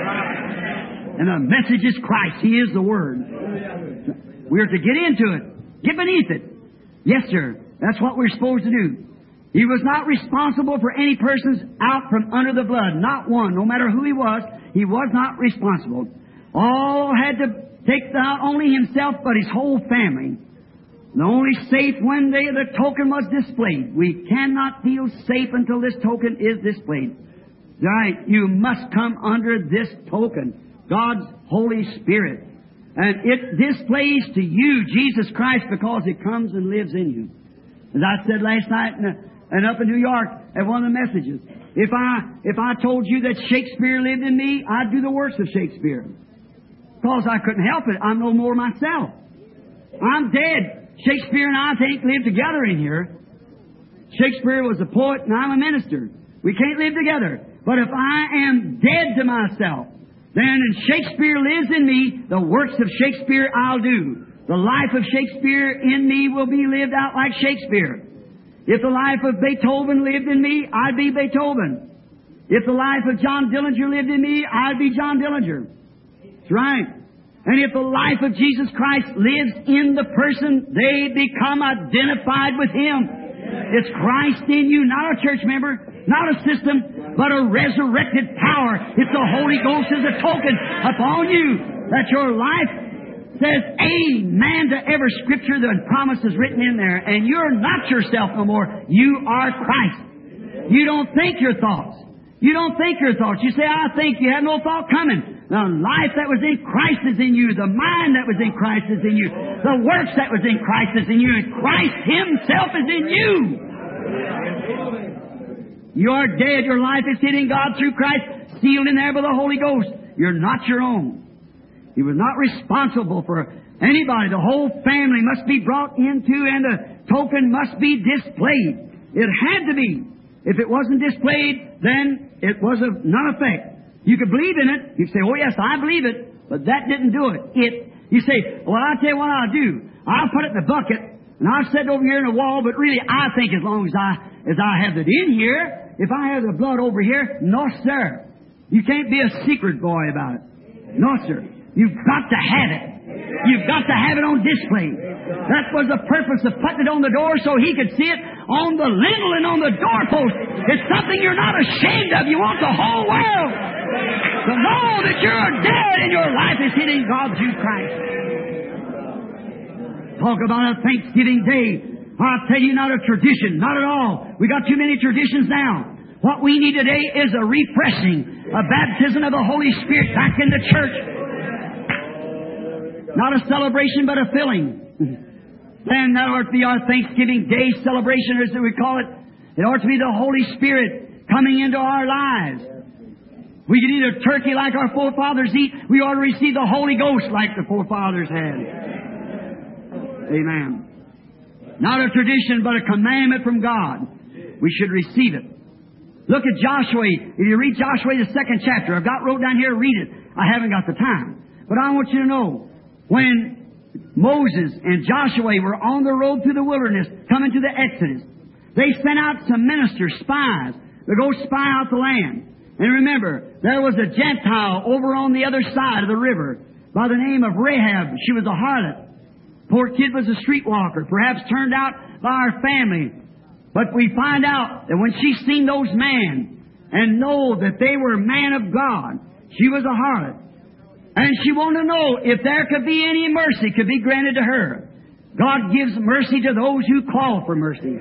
And the message is Christ. He is the Word. We're to get into it. Get beneath it. Yes, sir. That's what we're supposed to do. He was not responsible for any persons out from under the blood. Not one. No matter who he was not responsible. All had to take not only himself, but his whole family. And only safe when the token was displayed. We cannot feel safe until this token is displayed. Right? You must come under this token, God's Holy Spirit. And it displays to you Jesus Christ because it comes and lives in you. As I said last night and up in New York at one of the messages, if I told you that Shakespeare lived in me, I'd do the works of Shakespeare. Because I couldn't help it. I'm no more myself. I'm dead. Shakespeare and I think live together in here. Shakespeare was a poet and I'm a minister. We can't live together. But if I am dead to myself, then Shakespeare lives in me, the works of Shakespeare I'll do. The life of Shakespeare in me will be lived out like Shakespeare. If the life of Beethoven lived in me, I'd be Beethoven. If the life of John Dillinger lived in me, I'd be John Dillinger. That's right. And if the life of Jesus Christ lives in the person, they become identified with Him. It's Christ in you, not a church member, not a system, but a resurrected power. It's the Holy Ghost as a token upon you that your life says amen to every scripture the promise is written in there. And you're not yourself no more. You are Christ. You don't think your thoughts. You don't think your thoughts. You say, I think. You have no thought coming. The life that was in Christ is in you. The mind that was in Christ is in you. The works that was in Christ is in you. And Christ Himself is in you. You are dead. Your life is hid in God through Christ, sealed in there by the Holy Ghost. You're not your own. He was not responsible for anybody. The whole family must be brought into and the token must be displayed. It had to be. If it wasn't displayed, then it was of none effect. You could believe in it. You say, oh yes, I believe it. But that didn't do it. You say, well, I'll tell you what I'll do. I'll put it in the bucket and I'll set it over here in the wall, but really I think as long as I have it in here, if I have the blood over here, no sir. You can't be a secret boy about it. No sir. You've got to have it. You've got to have it on display. That was the purpose of putting it on the door so He could see it on the lintel and on the doorpost. It's something you're not ashamed of. You want the whole world to know that you're dead and your life is hid in God through Christ. Talk about a Thanksgiving Day. I'll tell you, not a tradition. Not at all. We got too many traditions now. What we need today is a refreshing, a baptism of the Holy Spirit back in the church. Not a celebration, but a filling. Then that ought to be our Thanksgiving Day celebration, as we call it. It ought to be the Holy Spirit coming into our lives. We could eat a turkey like our forefathers eat. We ought to receive the Holy Ghost like the forefathers had. Amen. Not a tradition, but a commandment from God. We should receive it. Look at Joshua. If you read Joshua, the 2nd chapter, I've got wrote down here, read it. I haven't got the time. But I want you to know, when Moses and Joshua were on the road through the wilderness, coming to the Exodus, they sent out some ministers, spies, to go spy out the land. And remember, there was a Gentile over on the other side of the river by the name of Rahab. She was a harlot. Poor kid was a streetwalker, perhaps turned out by our family. But we find out that when she seen those men and know that they were man of God, she was a harlot. And she wanted to know if there could be any mercy could be granted to her. God gives mercy to those who call for mercy.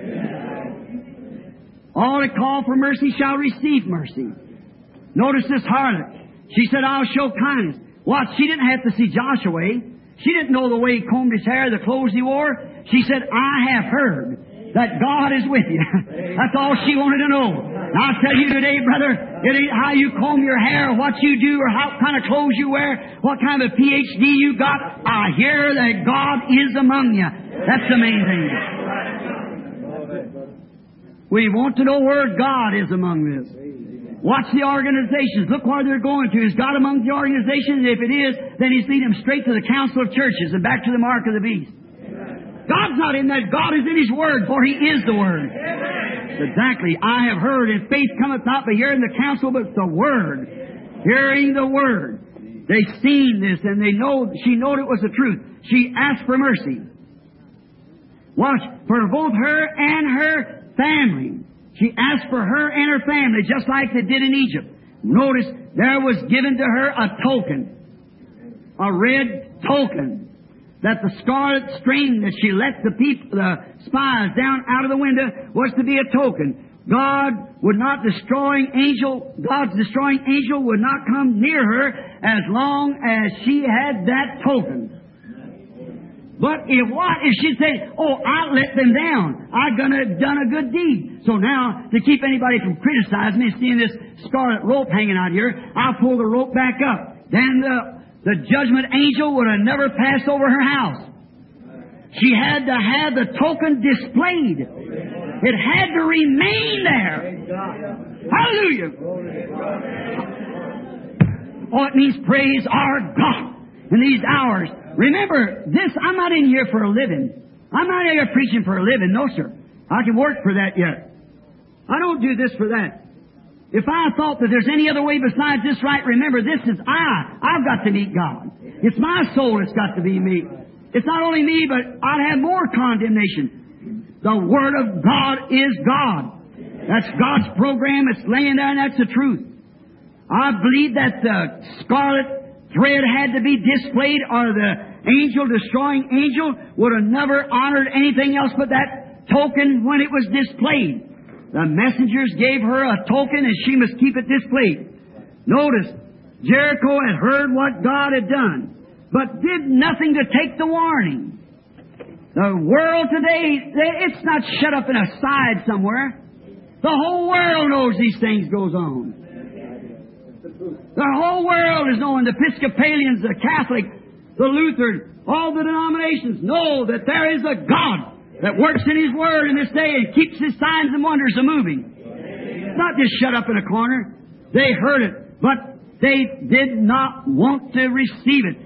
All that call for mercy shall receive mercy. Notice this harlot. She said, I'll show kindness. What? She didn't have to see Joshua. She didn't know the way he combed his hair, the clothes he wore. She said, I have heard that God is with you. That's all she wanted to know. And I'll tell you today, brother, it ain't how you comb your hair, or what you do, or how kind of clothes you wear, what kind of PhD you got. I hear that God is among you. That's the main thing. We want to know where God is among this. Watch the organizations. Look where they're going to. Is God among the organizations? If it is, then He's leading them straight to the council of churches and back to the mark of the beast. God's not in that. God is in His Word, for He is the Word. Exactly. I have heard, and faith cometh not by hearing the counsel, but the Word. Hearing the Word. They seen this, and they know. She knowed it was the truth. She asked for mercy. Watch, for both her and her family. She asked for her and her family, just like they did in Egypt. Notice, there was given to her a token, a red token, that the scarlet string that she let the spies down out of the window was to be a token. God's destroying angel would not come near her as long as she had that token. But if she'd say, oh, I let them down, I done a good deed. So now, to keep anybody from criticizing me, seeing this scarlet rope hanging out here, I'll pull the rope back up. Then the judgment angel would have never passed over her house. She had to have the token displayed. It had to remain there. Hallelujah. Oh, it means praise our God in these hours. Remember, I'm not in here for a living. I'm not in here preaching for a living. No, sir. I can work for that yet. I don't do this for that. If I thought that there's any other way besides this right, remember, this is I've got to meet God. It's my soul that's got to be me. It's not only me, but I'd have more condemnation. The Word of God is God. That's God's program. It's laying there, and that's the truth. I believe that the scarlet thread had to be displayed, or the destroying angel, would have never honored anything else but that token when it was displayed. The messengers gave her a token, and she must keep it displayed. Notice, Jericho had heard what God had done, but did nothing to take the warning. The world today, it's not shut up in a side somewhere. The whole world knows these things goes on. The whole world is knowing. The Episcopalians, the Catholic, the Lutheran, all the denominations know that there is a God that works in His Word in this day and keeps His signs and wonders a-moving. It's not just shut up in a corner. They heard it, but they did not want to receive it.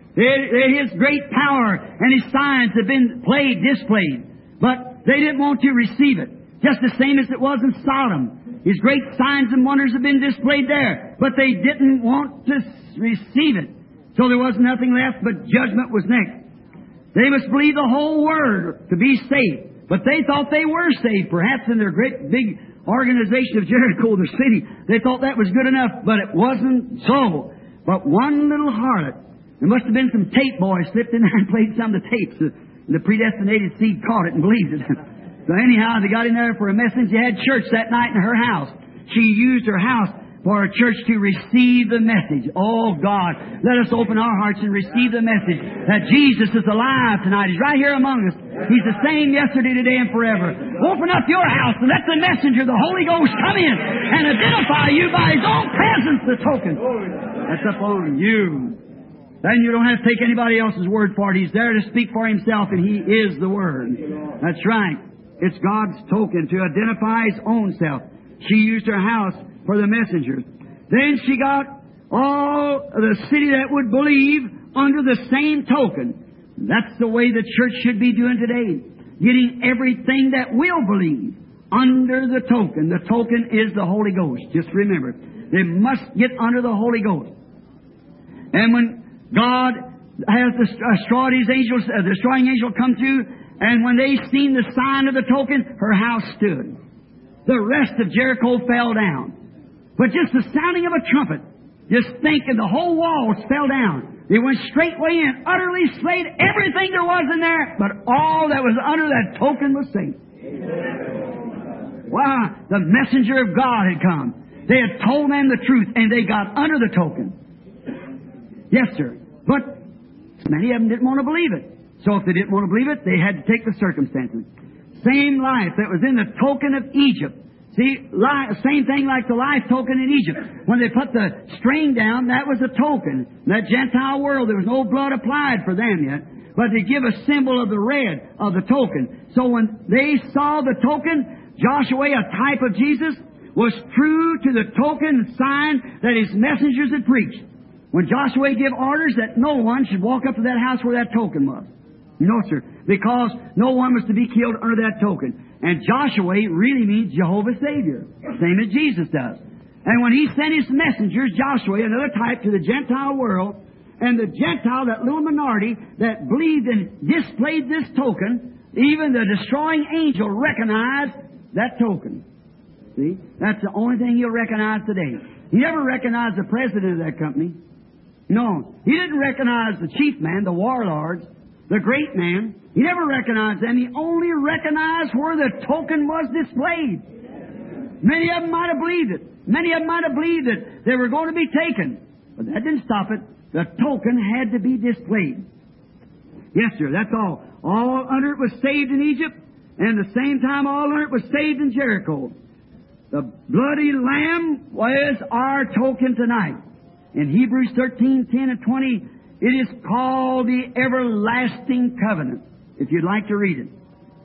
His great power and His signs have been displayed, but they didn't want to receive it. Just the same as it was in Sodom. His great signs and wonders have been displayed there, but they didn't want to receive it. So there was nothing left, but judgment was next. They must believe the whole Word to be saved. But they thought they were saved. Perhaps in their great big organization of Jericho, the city, they thought that was good enough, but it wasn't so. But one little harlot, there must have been some tape boys slipped in there and played some of the tapes. And the predestinated seed caught it and believed it. So anyhow, they got in there for a message. They had church that night in her house. She used her house for a church to receive the message. Oh, God, let us open our hearts and receive the message that Jesus is alive tonight. He's right here among us. He's the same yesterday, today, and forever. Open up your house and let the messenger, the Holy Ghost, come in and identify you by His own presence, the token that's upon you. Then you don't have to take anybody else's word for it. He's there to speak for Himself, and He is the Word. That's right. It's God's token to identify His own self. She used her house for the messengers. Then she got all the city that would believe under the same token. That's the way the church should be doing today. Getting everything that will believe under the token. The token is the Holy Ghost. Just remember, they must get under the Holy Ghost. And when God has destroyed His angels, the destroying angel come through, and when they seen the sign of the token, her house stood. The rest of Jericho fell down. But just the sounding of a trumpet, just thinking the whole walls fell down. They went straightway in, utterly slayed everything there was in there, but all that was under that token was safe. Why? The messenger of God had come. They had told them the truth, and they got under the token. Yes, sir. But many of them didn't want to believe it. So if they didn't want to believe it, they had to take the circumstances. Same life that was in the token of Egypt. See, same thing like the life token in Egypt. When they put the string down, that was a token. In that Gentile world, there was no blood applied for them yet. But they give a symbol of the red of the token. So when they saw the token, Joshua, a type of Jesus, was true to the token sign that his messengers had preached. When Joshua gave orders that no one should walk up to that house where that token was. No, sir. Because no one was to be killed under that token. And Joshua really means Jehovah Savior. Same as Jesus does. And when He sent His messengers, Joshua, another type to the Gentile world, and the Gentile, that little minority that believed and displayed this token Even the destroying angel recognized that token. See? That's the only thing he'll recognize today. He never recognized the president of that company. No. He didn't recognize the chief man, the warlords, the great man. He never recognized them. He only recognized where the token was displayed. Many of them might have believed it. Many of them might have believed that they were going to be taken. But that didn't stop it. The token had to be displayed. Yes, sir, that's all. All under it was saved in Egypt, and at the same time all under it was saved in Jericho. The bloody lamb was our token tonight. In Hebrews 13:10 and 20, it is called the everlasting covenant, if you'd like to read it.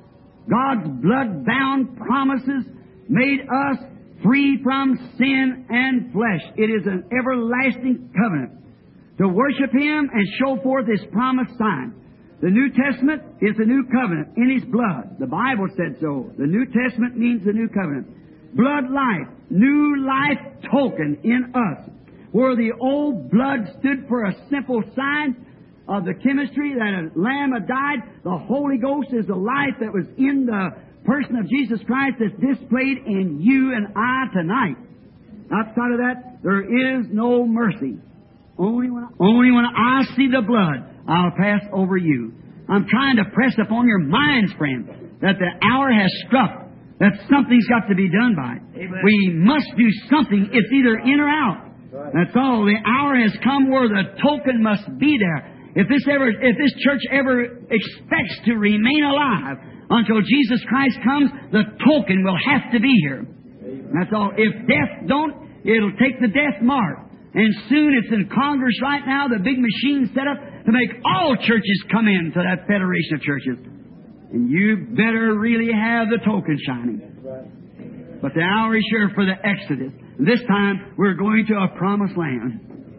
God's blood-bound promises made us free from sin and flesh. It is an everlasting covenant to worship Him and show forth His promised sign. The New Testament is the new covenant in His blood. The Bible said so. The New Testament means the new covenant. Blood life, new life token in us. Where the old blood stood for a simple sign of the chemistry that a lamb had died, the Holy Ghost is the life that was in the person of Jesus Christ that's displayed in you and I tonight. Outside of that, there is no mercy. Only when I see the blood, I'll pass over you. I'm trying to press upon your minds, friend, that the hour has struck, that something's got to be done by it. Amen. We must do something. It's either in or out. Right. That's all. The hour has come where the token must be there. If this church ever expects to remain alive until Jesus Christ comes, the token will have to be here. Amen. That's all. If death don't, it'll take the death mark. And soon it's in Congress right now, the big machine set up to make all churches come into that federation of churches. And you better really have the token shining. But the hour is here for the Exodus. This time we're going to a promised land.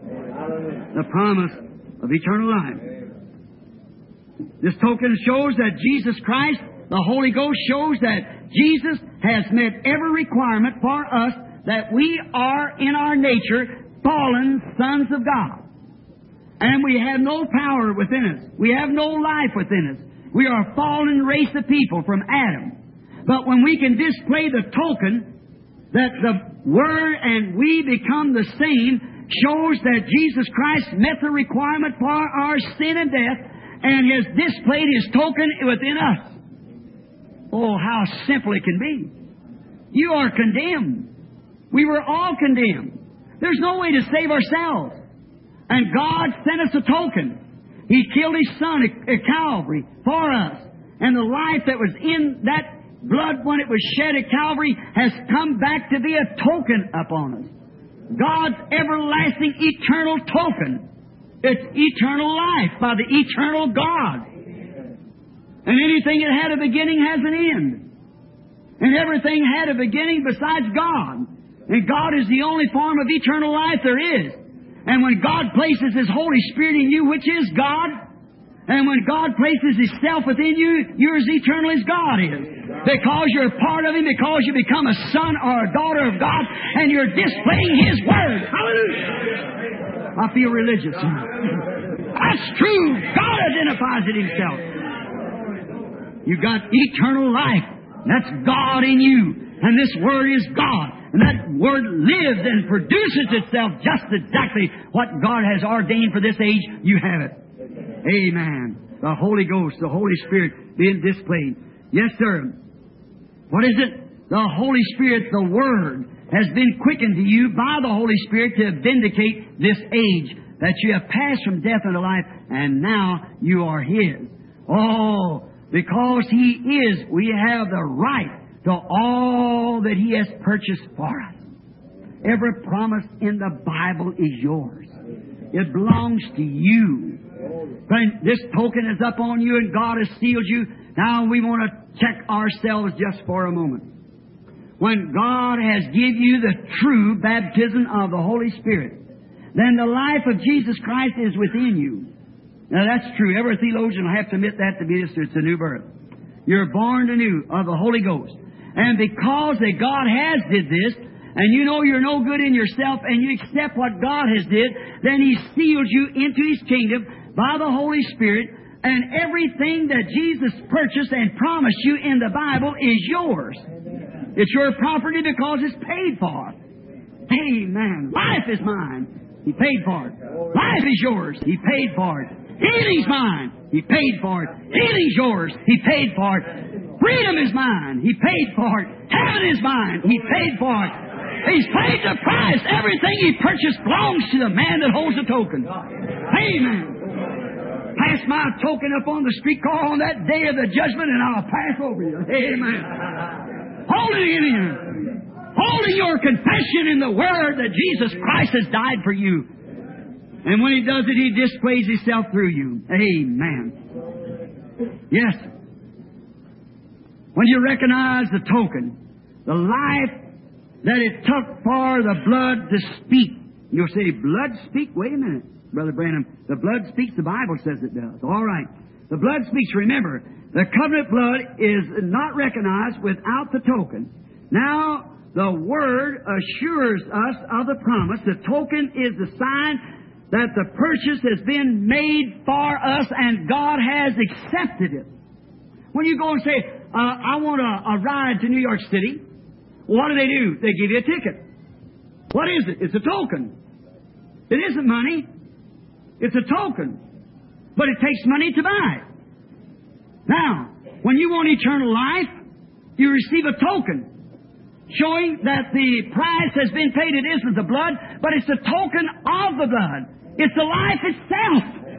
The promise of eternal life. This token shows that Jesus Christ, the Holy Ghost, shows that Jesus has met every requirement for us, that we are in our nature fallen sons of God. And we have no power within us. We have no life within us. We are a fallen race of people from Adam. But when we can display the token that the Word and we become the same, shows that Jesus Christ met the requirement for our sin and death and has displayed His token within us. Oh, how simple it can be. You are condemned. We were all condemned. There's no way to save ourselves. And God sent us a token. He killed His Son at Calvary for us. And the life that was in that blood when it was shed at Calvary has come back to be a token upon us. God's everlasting eternal token. It's eternal life by the eternal God. And anything that had a beginning has an end. And everything had a beginning besides God. And God is the only form of eternal life there is. And when God places His Holy Spirit in you, which is God, and when God places His self within you, you're as eternal as God is. Because you're a part of Him, because you become a son or a daughter of God, and you're displaying His Word. Hallelujah! I feel religious. That's true. God identifies it Himself. You got eternal life. That's God in you. And this Word is God. And that Word lives and produces itself just exactly what God has ordained for this age. You have it. Amen. The Holy Ghost, the Holy Spirit being displayed. Yes, sir. What is it? The Holy Spirit, the Word, has been quickened to you by the Holy Spirit to vindicate this age, that you have passed from death unto life, and now you are His. Oh, because He is, we have the right to all that He has purchased for us. Every promise in the Bible is yours. It belongs to you. Friend, this token is up on you and God has sealed you. Now we want to check ourselves just for a moment. When God has given you the true baptism of the Holy Spirit, then the life of Jesus Christ is within you. Now that's true. Every theologian will have to admit that to be this. It's a new birth. You're born anew of the Holy Ghost. And because that God has did this, and you know you're no good in yourself, and you accept what God has did, then He seals you into His kingdom by the Holy Spirit, And everything that Jesus purchased and promised you in the Bible is yours. It's your property because it's paid for. Amen. Life is mine. He paid for it. Life is yours. He paid for it. Healing's mine. He paid for it. Healing's yours. He paid for it. Freedom is mine. He paid for it. Heaven is mine. He paid for it. He's paid the price. Everything He purchased belongs to the man that holds the token. Amen. Pass my token up on the street car on that day of the judgment and I'll pass over you. Amen. Hold it in you. Holding your confession in the Word that Jesus Christ has died for you. And when He does it, He displays Himself through you. Amen. Yes. When you recognize the token, the life that it took for the blood to speak. You'll say, blood speak? Wait a minute, Brother Branham. The blood speaks, the Bible says it does. All right. The blood speaks. Remember, the covenant blood is not recognized without the token. Now, the Word assures us of the promise. The token is the sign that the purchase has been made for us and God has accepted it. When you go and say, I want a ride to New York City, what do? They give you a ticket. What is it? It's a token. It isn't money. It's a token. But it takes money to buy it. Now, when you want eternal life, you receive a token showing that the price has been paid. It isn't the blood, but it's a token of the blood. It's the life itself.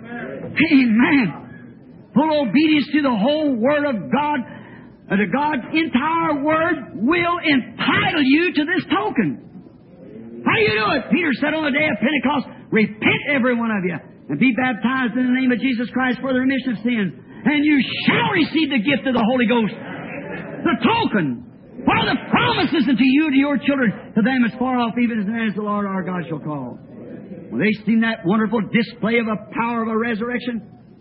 Amen. Full obedience to the whole Word of God, to God's entire Word, will entitle you to this token. How do you do it? Peter said on the day of Pentecost, repent every one of you, and be baptized in the name of Jesus Christ for the remission of sins, and you shall receive the gift of the Holy Ghost. The token. For the promises unto you and to your children, to them as far off even as the Lord our God shall call. Well, they seen that wonderful display of a power of a resurrection.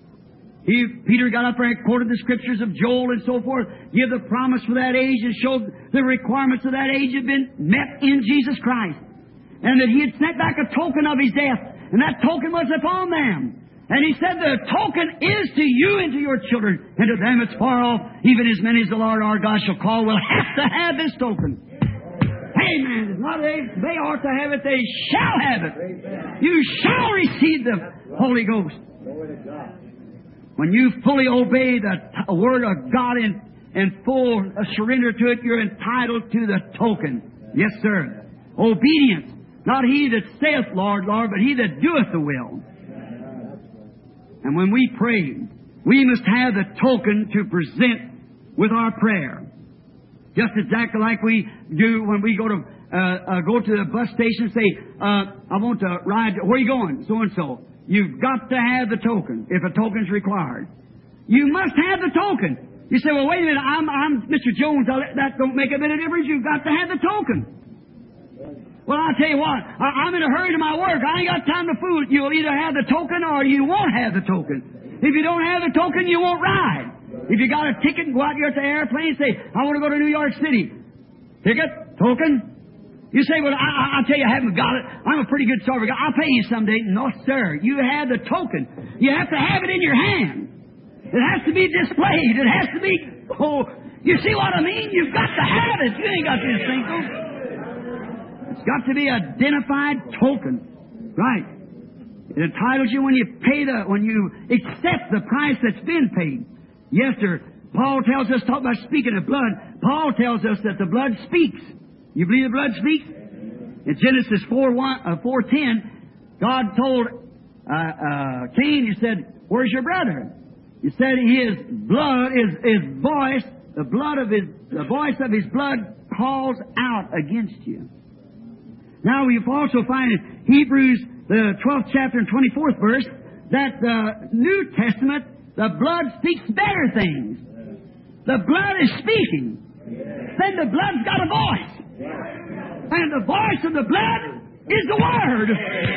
Peter got up there and quoted the scriptures of Joel and so forth, give the promise for that age and showed the requirements of that age had been met in Jesus Christ. And that He had sent back a token of His death, and that token was upon them. And He said the token is to you and to your children, and to them that's far off, even as many as the Lord our God shall call, will have to have this token. Amen. Not they ought to have it, they shall have it. You shall receive the Holy Ghost. When you fully obey the Word of God and full surrender to it, you're entitled to the token. Yes, sir. Obedience. Not he that saith, Lord, Lord, but he that doeth the will. And when we pray, we must have the token to present with our prayer. Just exactly like we do when we go to the bus station and say, I want to ride. Where are you going? So and so. You've got to have the token if a token's required. You must have the token. You say, well, wait a minute, I'm Mr. Jones. That don't make a bit of difference. You've got to have the token. Well, I'll tell you what, I'm in a hurry to my work. I ain't got time to fool. You'll either have the token or you won't have the token. If you don't have the token, you won't ride. If you got a ticket and go out here at the airplane and say, I want to go to New York City. Ticket? Token? You say, well, I'll tell you, I haven't got it. I'm a pretty good server. I'll pay you someday. No, sir. You have the token. You have to have it in your hand. It has to be displayed. It has to be, you see what I mean? You've got to have it. You ain't got this thing, though. It's got to be identified token. Right. It entitles you when you when you accept the price that's been paid. Yes, sir. Paul tells us, talk about speaking of blood, Paul tells us that the blood speaks. You believe the blood speaks? In Genesis 4:10, God told Cain, He said, where's your brother? He said his blood, his voice, the voice of his blood calls out against you. Now we also find in Hebrews, the 12th chapter and 24th verse, that the New Testament, the blood speaks better things. The blood is speaking. Then the blood's got a voice. And the voice of the blood is the Word.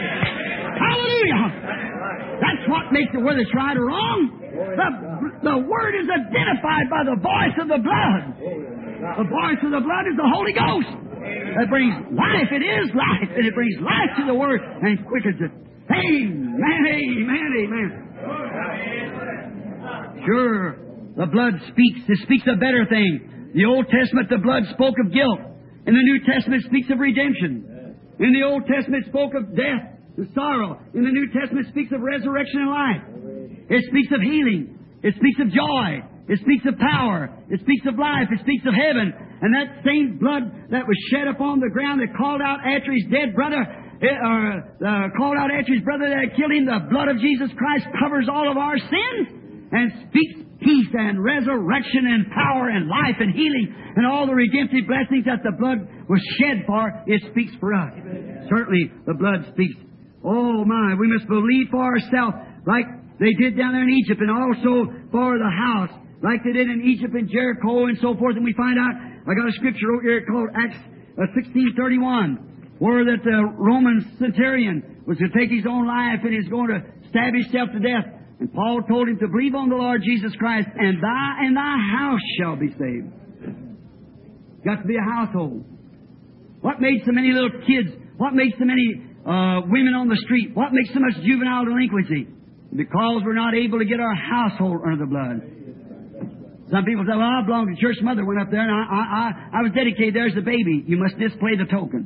Hallelujah. That's what makes it whether it's right or wrong. The Word is identified by the voice of the blood. The voice of the blood is the Holy Ghost. That brings life. It is life. And it brings life to the Word and quickens it. Amen, amen, amen. Sure. The blood speaks. It speaks a better thing. The Old Testament, the blood spoke of guilt. In the New Testament, it speaks of redemption. In the Old Testament, it spoke of death and sorrow. In the New Testament, it speaks of resurrection and life. It speaks of healing. It speaks of joy. It speaks of power. It speaks of life. It speaks of heaven. And that same blood that was shed upon the ground that called out after his dead brother, called out after his brother that had killed him, the blood of Jesus Christ covers all of our sins and speaks peace and resurrection and power and life and healing and all the redemptive blessings that the blood was shed for. It speaks for us. Certainly the blood speaks. Oh my, we must believe for ourselves like they did down there in Egypt, and also for the house like they did in Egypt and Jericho and so forth. And we find out, I got a scripture over here called Acts 16:31, where that the Roman centurion was to take his own life and he's going to stab himself to death. And Paul told him to believe on the Lord Jesus Christ, and thy house shall be saved. Got to be a household. What made so many little kids? What makes so many women on the street? What makes so much juvenile delinquency? Because we're not able to get our household under the blood. Some people say, well, I belong to church. Mother went up there, and I was dedicated there as a baby. You must display the token.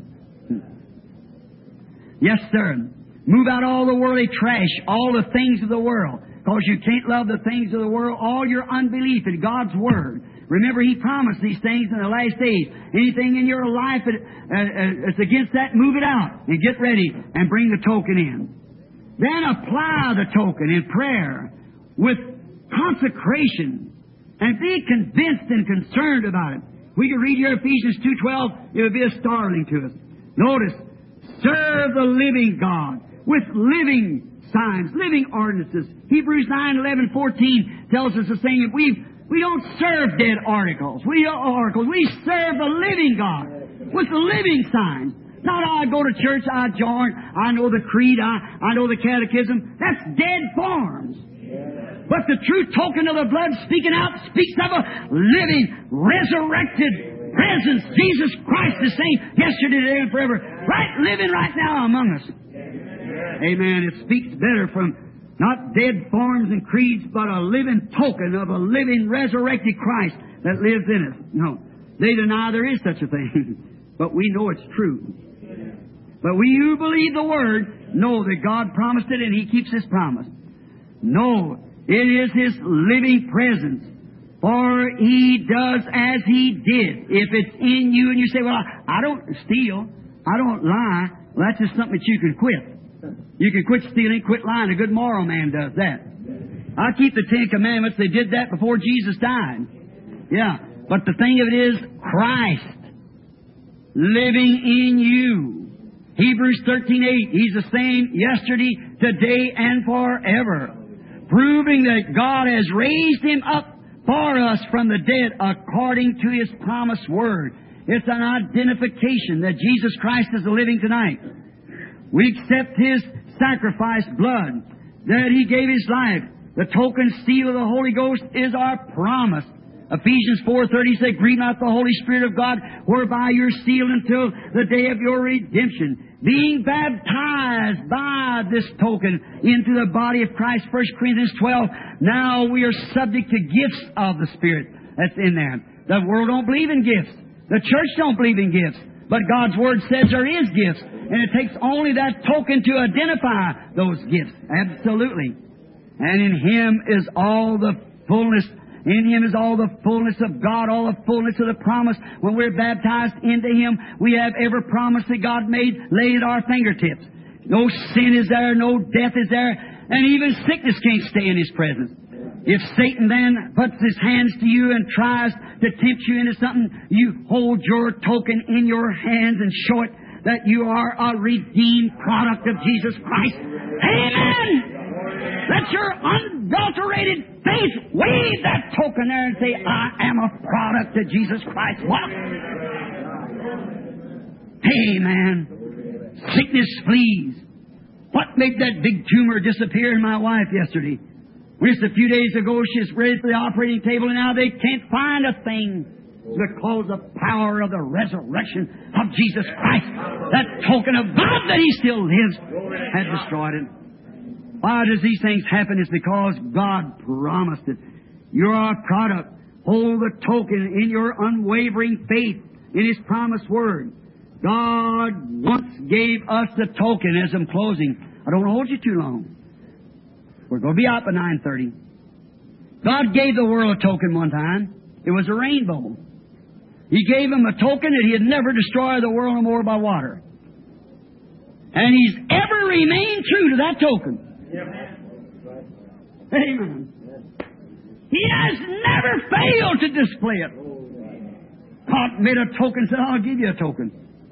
Yes, sir. Move out all the worldly trash, all the things of the world, because you can't love the things of the world, all your unbelief in God's Word. Remember, He promised these things in the last days. Anything in your life that's against that, move it out and get ready and bring the token in. Then apply the token in prayer with consecration and be convinced and concerned about it. We can read here Ephesians 2:12. It would be a startling to us. Notice, serve the living God with living signs, living ordinances. Hebrews 9:11-14 tells us the same. We don't serve dead articles. We serve the living God with the living signs. Not I go to church, I join, I know the creed, I know the catechism. That's dead forms. But the true token of the blood speaking out speaks of a living, resurrected presence. Jesus Christ the same yesterday, today, and forever. Living right now among us. Amen. It speaks better from not dead forms and creeds, but a living token of a living, resurrected Christ that lives in us. No, they deny there is such a thing, but we know it's true. But we who believe the Word know that God promised it and He keeps His promise. No, it is His living presence. For He does as He did. If it's in you and you say, well, I don't steal, I don't lie, well, that's just something that you can quit. You can quit stealing, quit lying. A good moral man does that. I keep the Ten Commandments. They did that before Jesus died. Yeah. But the thing of it is, Christ living in you. Hebrews 13:8. He's the same yesterday, today, and forever. Proving that God has raised Him up for us from the dead according to His promised word. It's an identification that Jesus Christ is living tonight. We accept His sacrifice blood, that He gave His life. The token seal of the Holy Ghost is our promise. Ephesians 4:30 says, grieve not the Holy Spirit of God, whereby you're sealed until the day of your redemption. Being baptized by this token into the body of Christ, 1 Corinthians 12. Now we are subject to gifts of the Spirit that's in there. The world don't believe in gifts. The church don't believe in gifts. But God's Word says there is gifts. And it takes only that token to identify those gifts. Absolutely. And in Him is all the fullness. In Him is all the fullness of God, all the fullness of the promise. When we're baptized into Him, we have every promise that God made laid at our fingertips. No sin is there, no death is there, and even sickness can't stay in His presence. If Satan then puts his hands to you and tries to tempt you into something, you hold your token in your hands and show it that you are a redeemed product of Jesus Christ. Amen! Let your unadulterated faith wave that token there and say, I am a product of Jesus Christ. What? Amen. Sickness flees. What made that big tumor disappear in my wife yesterday? Just a few days ago, she's ready for the operating table, and now they can't find a thing because the power of the resurrection of Jesus Christ, that token of God that He still lives, had destroyed it. Why does these things happen? It's because God promised it. You're our product. Hold the token in your unwavering faith in His promised Word. God once gave us the token. As I'm closing, I don't want to hold you too long. We're going to be out by 9:30. God gave the world a token one time. It was a rainbow. He gave them a token that He'd never destroy the world no more by water. And He's ever remained true to that token. Amen. He has never failed to display it. God made a token, said, I'll give you a token.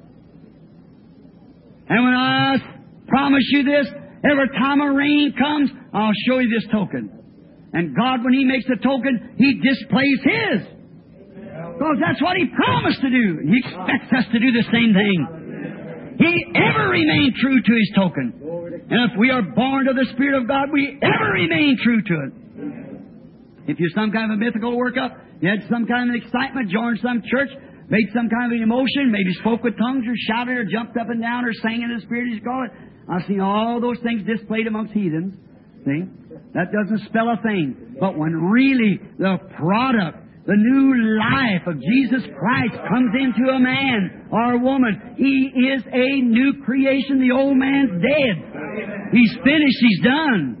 And when I promise you this, every time a rain comes, I'll show you this token. And God, when He makes a token, He displays His. Because that's what He promised to do. And He expects us to do the same thing. He ever remained true to His token. And if we are born of the Spirit of God, we ever remain true to it. If you're some kind of a mythical workup, you had some kind of excitement, joined some church, made some kind of an emotion, maybe spoke with tongues or shouted or jumped up and down or sang in the Spirit, as you call it. I've seen all those things displayed amongst heathens. See? That doesn't spell a thing. But when really the product, the new life of Jesus Christ comes into a man or a woman, he is a new creation. The old man's dead. He's finished. He's done.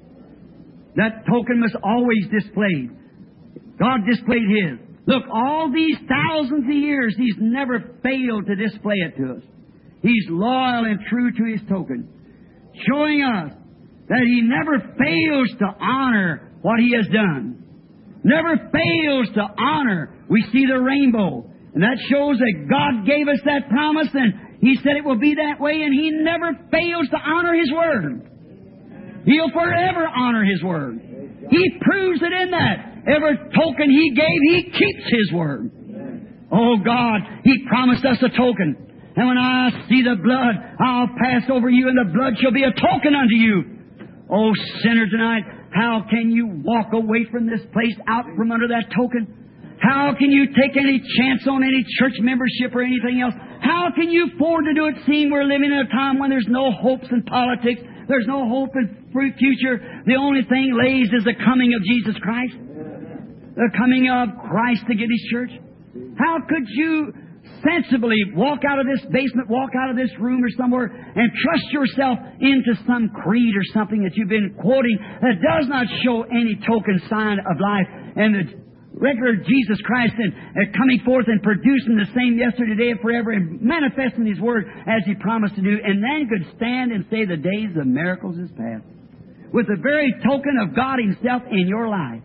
That token must always display. God displayed His. Look, all these thousands of years, He's never failed to display it to us. He's loyal and true to His token, showing us that He never fails to honor what He has done. Never fails to honor. We see the rainbow, and that shows that God gave us that promise, and He said it will be that way, and He never fails to honor His Word. He'll forever honor His Word. He proves it in that. Every token He gave, He keeps His Word. Oh God, He promised us a token. And when I see the blood, I'll pass over you, and the blood shall be a token unto you. Oh sinner tonight, how can you walk away from this place out from under that token? How can you take any chance on any church membership or anything else? How can you afford to do it, seeing we're living in a time when there's no hopes in politics? There's no hope in future. The only thing lays is the coming of Jesus Christ. The coming of Christ to get His church. How could you sensibly walk out of this basement, walk out of this room or somewhere, and trust yourself into some creed or something that you've been quoting that does not show any token sign of life and the regular Jesus Christ and coming forth and producing the same yesterday, today, and forever, and manifesting His Word as He promised to do, and then could stand and say the days of miracles is past with the very token of God Himself in your life.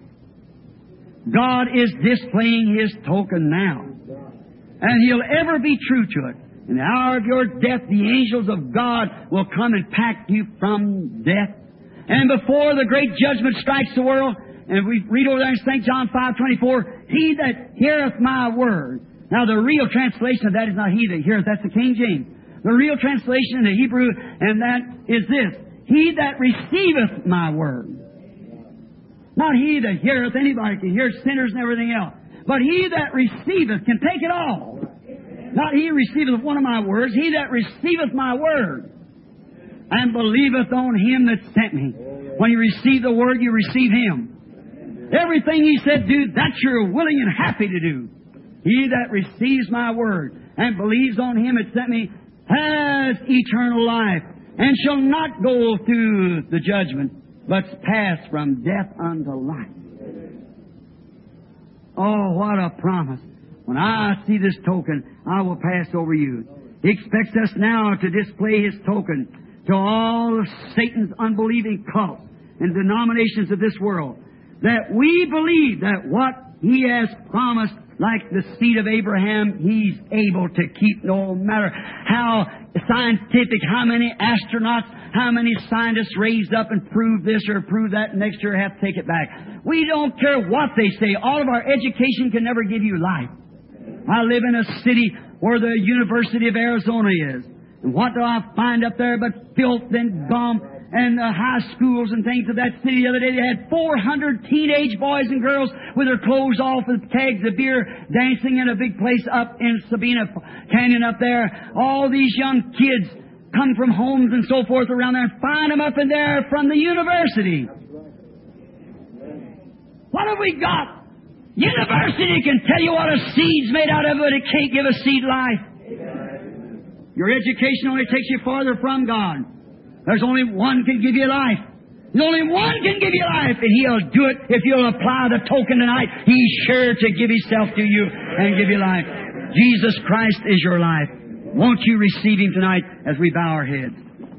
God is displaying His token now, and He'll ever be true to it. In the hour of your death, the angels of God will come and pack you from death. And before the great judgment strikes the world, and we read over there in St. John 5:24, He that heareth my word. Now the real translation of that is not he that heareth, that's the King James. The real translation in the Hebrew, and that is this: He that receiveth my word. Not he that heareth, anybody can hear, sinners and everything else. But he that receiveth can take it all. Not he receiveth one of my words, he that receiveth my word and believeth on Him that sent me. When you receive the word, you receive Him. Everything He said do, that you're willing and happy to do. He that receives my word and believes on Him that sent me has eternal life, and shall not go through the judgment, but pass from death unto life. Oh, what a promise. When I see this token, I will pass over you. He expects us now to display His token to all of Satan's unbelieving cults and denominations of this world, that we believe that what He has promised, like the seed of Abraham, He's able to keep, no matter how scientific, how many astronauts, how many scientists raised up and prove this or prove that, and next year have to take it back. We don't care what they say. All of our education can never give you life. I live in a city where the University of Arizona is. And what do I find up there but filth and gum and high schools and things of that city? The other day they had 400 teenage boys and girls with their clothes off with kegs of beer dancing in a big place up in Sabina Canyon up there. All these young kids come from homes and so forth around there and find them up in there from the university. What have we got? University can tell you what a seed's made out of, but it can't give a seed life. Your education only takes you farther from God. There's only one can give you life. There's only one can give you life, and He'll do it if you'll apply the token tonight. He's sure to give Himself to you and give you life. Jesus Christ is your life. Won't you receive Him tonight as we bow our heads?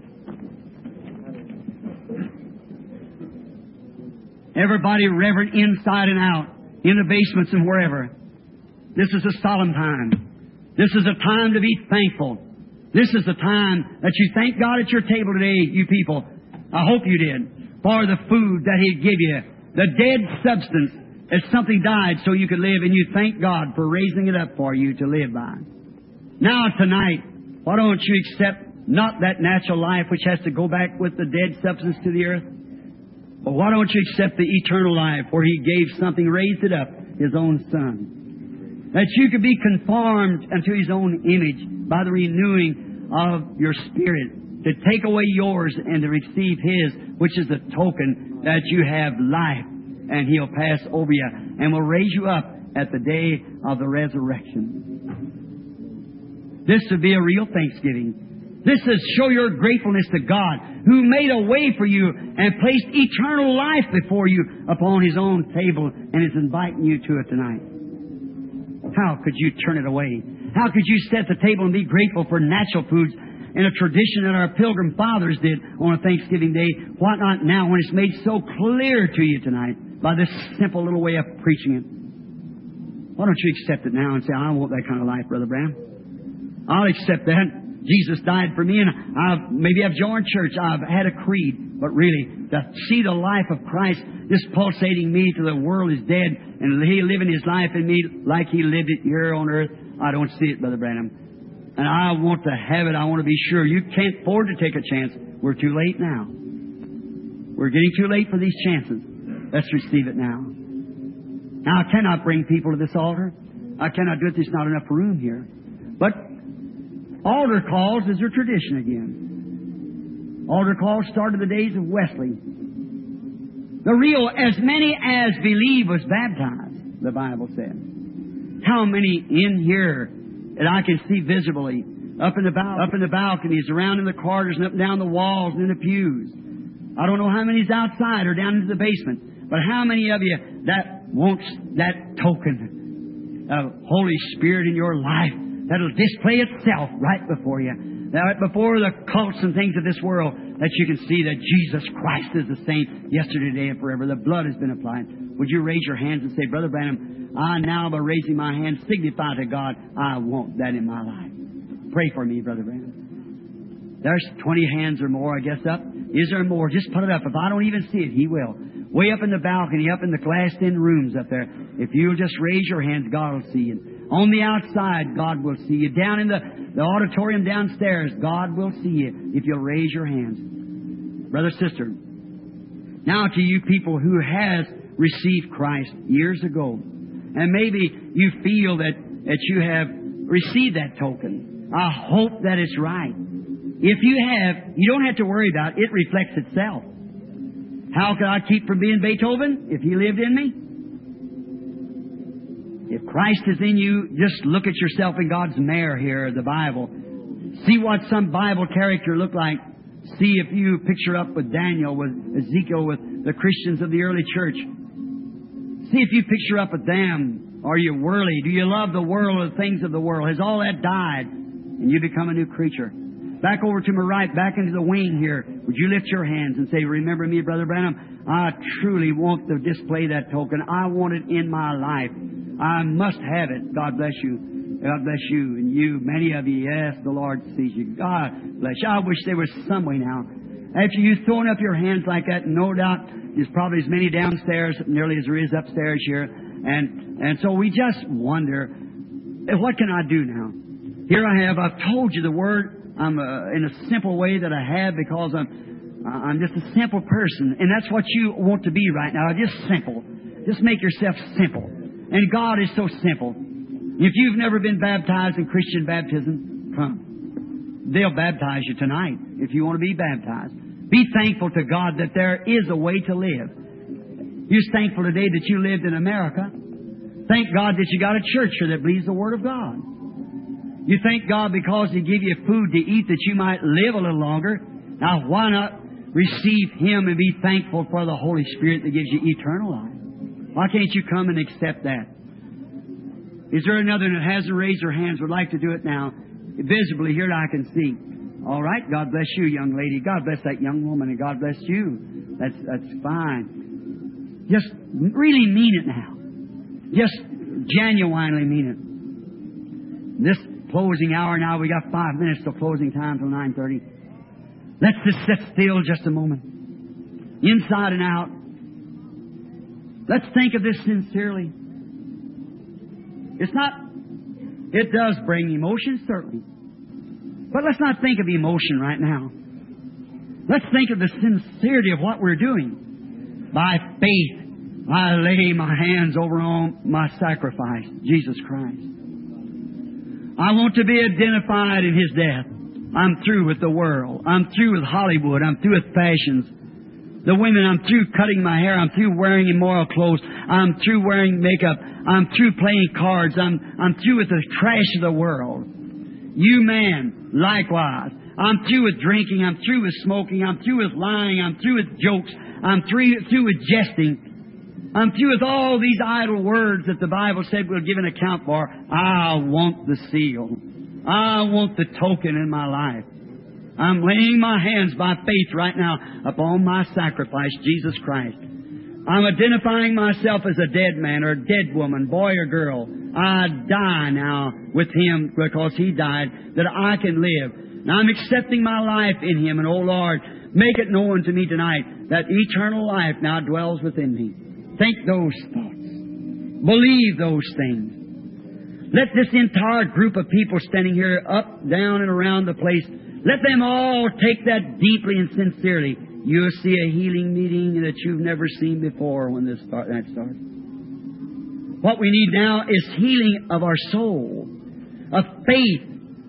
Everybody reverent inside and out, in the basements and wherever. This is a solemn time. This is a time to be thankful. This is the time that you thank God at your table today, you people. I hope you did. For the food that He'd give you. The dead substance, as something died so you could live, and you thank God for raising it up for you to live by. Now tonight, why don't you accept not that natural life which has to go back with the dead substance to the earth? But why don't you accept the eternal life where He gave something, raised it up, His own Son? That you could be conformed unto His own image by the renewing of your spirit, to take away yours and to receive His, which is the token that you have life, and He'll pass over you and will raise you up at the day of the resurrection. This would be a real thanksgiving. This is show your gratefulness to God, who made a way for you and placed eternal life before you upon His own table and is inviting you to it tonight. How could you turn it away? How could you sit at the table and be grateful for natural foods in a tradition that our Pilgrim Fathers did on a Thanksgiving Day? Why not now when it's made so clear to you tonight by this simple little way of preaching it? Why don't you accept it now and say, I want that kind of life, Brother Branham. I'll accept that. Jesus died for me, and maybe I've joined church, I've had a creed, but really, to see the life of Christ, this pulsating me to the world is dead, and He living His life in me like He lived it here on earth, I don't see it, Brother Branham. And I want to have it. I want to be sure. You can't afford to take a chance. We're too late now. We're getting too late for these chances. Let's receive it now. Now, I cannot bring people to this altar. I cannot do it. There's not enough room here. But altar calls is a tradition again. Altar calls started the days of Wesley. The real, as many as believe was baptized, the Bible said. How many in here that I can see visibly, up in the balconies, around in the corridors, and up and down the walls, and in the pews. I don't know how many's outside or down into the basement, but how many of you that wants that token of Holy Spirit in your life that'll display itself right before you, right before the cults and things of this world, that you can see that Jesus Christ is the same yesterday, today, and forever. The blood has been applied. Would you raise your hands and say, Brother Branham, I now, by raising my hand, signify to God, I want that in my life. Pray for me, Brother Branham. There's 20 hands or more, I guess, up. Is there more? Just put it up. If I don't even see it, He will. Way up in the balcony, up in the glassed-in rooms up there. If you'll just raise your hands, God will see you. On the outside, God will see you. Down in the auditorium downstairs, God will see you if you'll raise your hands. Brother, sister, now to you people who has received Christ years ago, and maybe you feel that you have received that token. I hope that it's right. If you have, you don't have to worry about it. It reflects itself. How could I keep from being Beethoven if He lived in me? If Christ is in you, just look at yourself in God's mirror here, the Bible. See what some Bible character looked like. See if you picture up with Daniel, with Ezekiel, with the Christians of the early church. See if you picture up with them. Are you worldly? Do you love the world or the things of the world? Has all that died and you become a new creature? Back over to my right, back into the wing here. Would you lift your hands and say, remember me, Brother Branham? I truly want to display that token. I want it in my life. I must have it. God bless you. God bless you. And you, many of you, yes, the Lord sees you. God bless you. I wish there was some way now. After you've thrown up your hands like that, no doubt there's probably as many downstairs nearly as there is upstairs here. And so we just wonder, what can I do now? Here I've told you the Word. I'm in a simple way that I have because I'm just a simple person. And that's what you want to be right now, just simple. Just make yourself simple. And God is so simple. If you've never been baptized in Christian baptism, come. They'll baptize you tonight if you want to be baptized. Be thankful to God that there is a way to live. You're thankful today that you lived in America. Thank God that you got a church here that believes the Word of God. You thank God because He gave you food to eat that you might live a little longer. Now, why not receive Him and be thankful for the Holy Spirit that gives you eternal life? Why can't you come and accept that? Is there another that hasn't raised their hands would like to do it now? Visibly here I can see. All right, God bless you, young lady. God bless that young woman, and God bless you. That's fine. Just really mean it now. Just genuinely mean it. This closing hour now, we got 5 minutes till closing time till 9:30. Let's just sit still just a moment. Inside and out. Let's think of this sincerely. It does bring emotion, certainly. But let's not think of emotion right now. Let's think of the sincerity of what we're doing. By faith, I lay my hands over on my sacrifice, Jesus Christ. I want to be identified in His death. I'm through with the world. I'm through with Hollywood. I'm through with fashions. The women, I'm through cutting my hair. I'm through wearing immoral clothes. I'm through wearing makeup. I'm through playing cards. I'm through with the trash of the world. You man, likewise. I'm through with drinking. I'm through with smoking. I'm through with lying. I'm through with jokes. I'm through with jesting. I'm through with all these idle words that the Bible said we'll give an account for. I want the seal. I want the token in my life. I'm laying my hands by faith right now upon my sacrifice, Jesus Christ. I'm identifying myself as a dead man or a dead woman, boy or girl. I die now with Him because He died that I can live. Now I'm accepting my life in Him, and, oh Lord, make it known to me tonight that eternal life now dwells within me. Think those thoughts. Believe those things. Let this entire group of people standing here up, down, and around the place, let them all take that deeply and sincerely. You'll see a healing meeting that you've never seen before when that starts. What we need now is healing of our soul, of faith,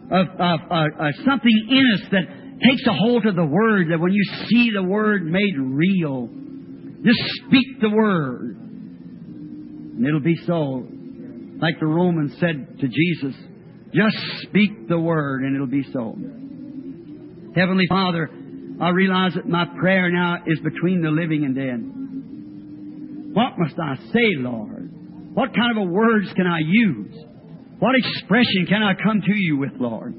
of something in us that takes a hold of the Word, that when you see the Word made real, just speak the Word, and it'll be so. Like the Romans said to Jesus, just speak the Word, and it'll be so. Heavenly Father, I realize that my prayer now is between the living and dead. What must I say, Lord? What kind of words can I use? What expression can I come to You with, Lord?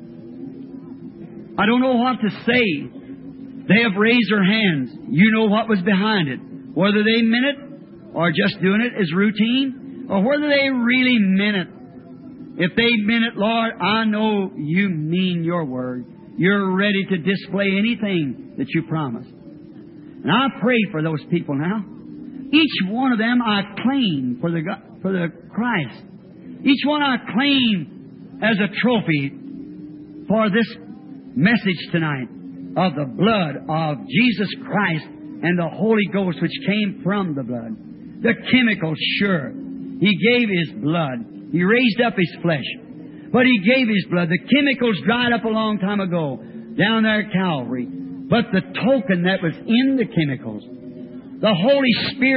I don't know what to say. They have raised their hands. You know what was behind it. Whether they meant it or just doing it as routine, or whether they really meant it. If they meant it, Lord, I know You mean Your Word. You're ready to display anything that You promised. And I pray for those people now. Each one of them I claim for the Christ. Each one I claim as a trophy for this message tonight of the blood of Jesus Christ and the Holy Ghost which came from the blood. The chemicals, sure. He gave His blood. He raised up His flesh. But He gave His blood. The chemicals dried up a long time ago down there at Calvary. But the token that was in the chemicals, the Holy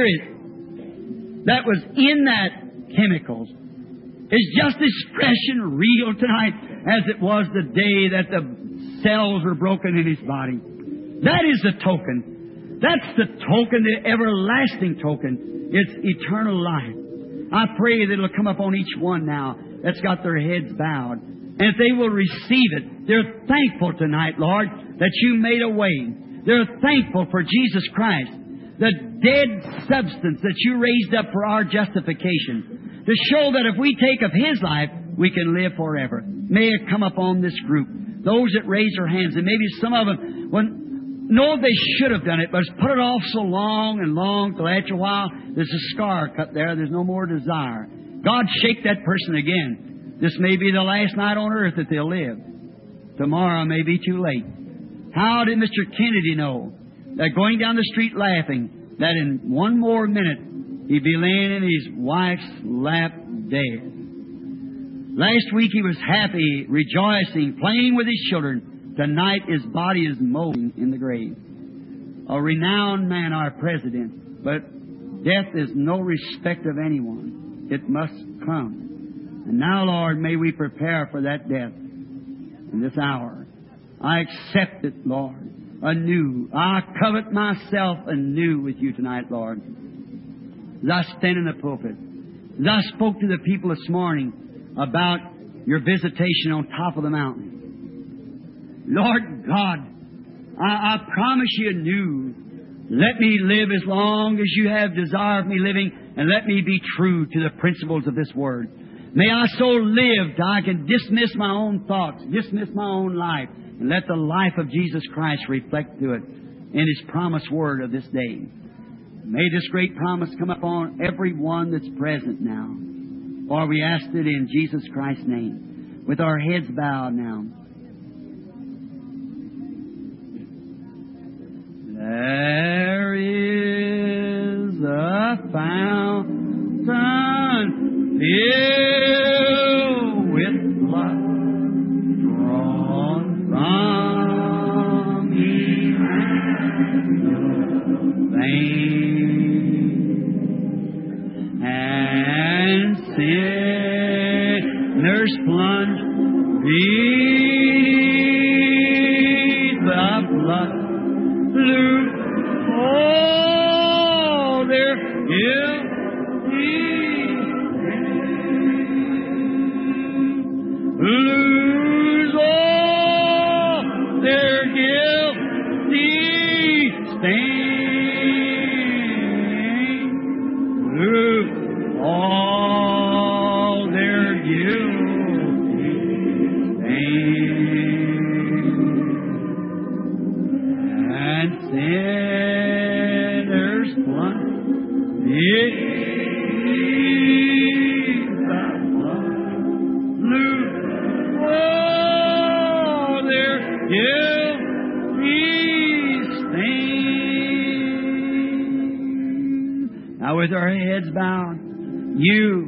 Spirit that was in that chemicals, is just as fresh and real tonight as it was the day that the cells were broken in His body. That is the token. That's the token, the everlasting token. It's eternal life. I pray that it'll come upon each one now that's got their heads bowed. And if they will receive it, they're thankful tonight, Lord, that You made a way. They're thankful for Jesus Christ, the dead substance that You raised up for our justification, to show that if we take of His life, we can live forever. May it come upon this group, those that raise their hands, and maybe some of them know they should have done it, but it's put it off so long and long till after a while there's a scar cut there. There's no more desire. God, shake that person again. This may be the last night on earth that they'll live. Tomorrow may be too late. How did Mr. Kennedy know that going down the street laughing, that in one more minute he'd be laying in his wife's lap dead? Last week he was happy, rejoicing, playing with his children. Tonight his body is mouldering in the grave. A renowned man, our president, but Death is no respect of anyone. It must come. And now, Lord, may we prepare for that death in this hour. I accept it, Lord, anew. I covet myself anew with you tonight, Lord. As I stand in the pulpit, as I spoke to the people this morning about your visitation on top of the mountain, Lord God, I promise you anew, let me live as long as you have desired me living, and let me be true to the principles of this Word. May I so live that I can dismiss my own thoughts, dismiss my own life, and let the life of Jesus Christ reflect through it in His promised Word of this day. May this great promise come upon every one that's present now. For we ask it in Jesus Christ's name, with our heads bowed now. There is a fountain filled with blood drawn from Emmanuel's vein, and sinners plunge beneath the blood. Oh, there is lose all their guilty stain. Lose all their guilty stain. And sinners plunge beneath the blood. Lose all their guilty stain. Now, with our heads bowed, you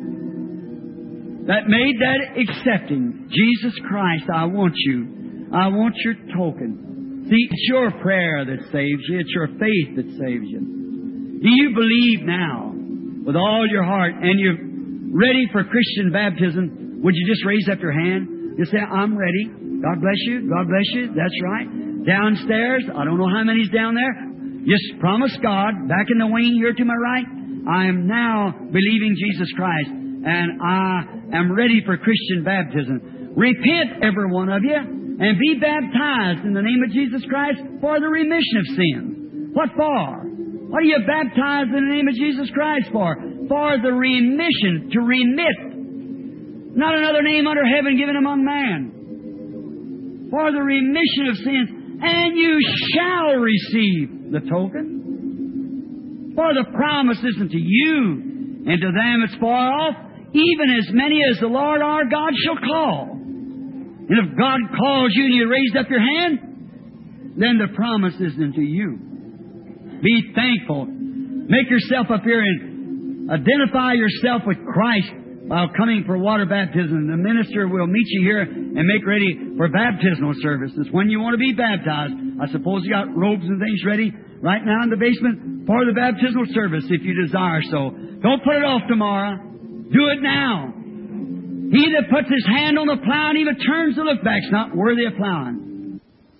that made that accepting, Jesus Christ, I want you. I want your token. See, it's your prayer that saves you. It's your faith that saves you. Do you believe now with all your heart and you're ready for Christian baptism? Would you just raise up your hand? Just say, I'm ready. God bless you. God bless you. That's right. Downstairs, I don't know how many's down there. Just promise God, back in the wing here to my right, I am now believing Jesus Christ and I am ready for Christian baptism. Repent, every one of you, and be baptized in the name of Jesus Christ for the remission of sins. What for? What are you baptized in the name of Jesus Christ for? For the remission, to remit. Not another name under heaven given among man. For the remission of sins. And you shall receive the token. For the promise isn't to you, and to them it's far off, even as many as the Lord our God shall call. And if God calls you and you raised up your hand, then the promise isn't to you. Be thankful. Make yourself up here and identify yourself with Christ while coming for water baptism. The minister will meet you here and make ready for baptismal services. When you want to be baptized, I suppose you got robes and things ready right now in the basement for the baptismal service if you desire so. Don't put it off tomorrow. Do it now. He that puts his hand on the plow and even turns to look back is not worthy of plowing.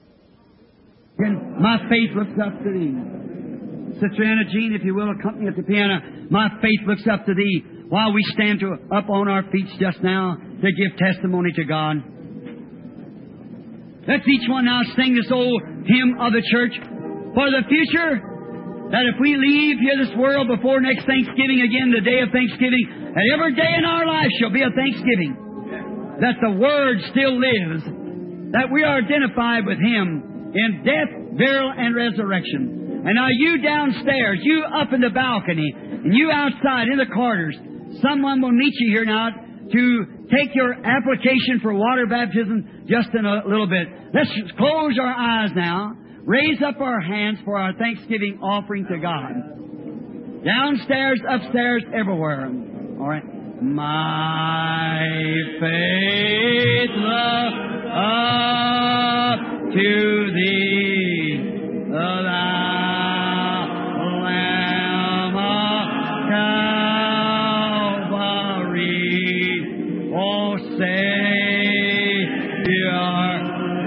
My faith looks up to thee. Sister Anna Jean, if you will, accompany at the piano. My faith looks up to thee while we stand up on our feet just now to give testimony to God. Let's each one now sing this old hymn of the church for the future, that if we leave here this world before next Thanksgiving, again, the day of Thanksgiving, and every day in our life shall be a Thanksgiving, that the Word still lives, that we are identified with Him in death, burial, and resurrection. And now you downstairs, you up in the balcony, and you outside in the corridors, someone will meet you here now to take your application for water baptism just in a little bit. Let's close our eyes now, raise up our hands for our Thanksgiving offering to God. Downstairs, upstairs, everywhere. All right. My faith looks up to Thee, Thou Lamb of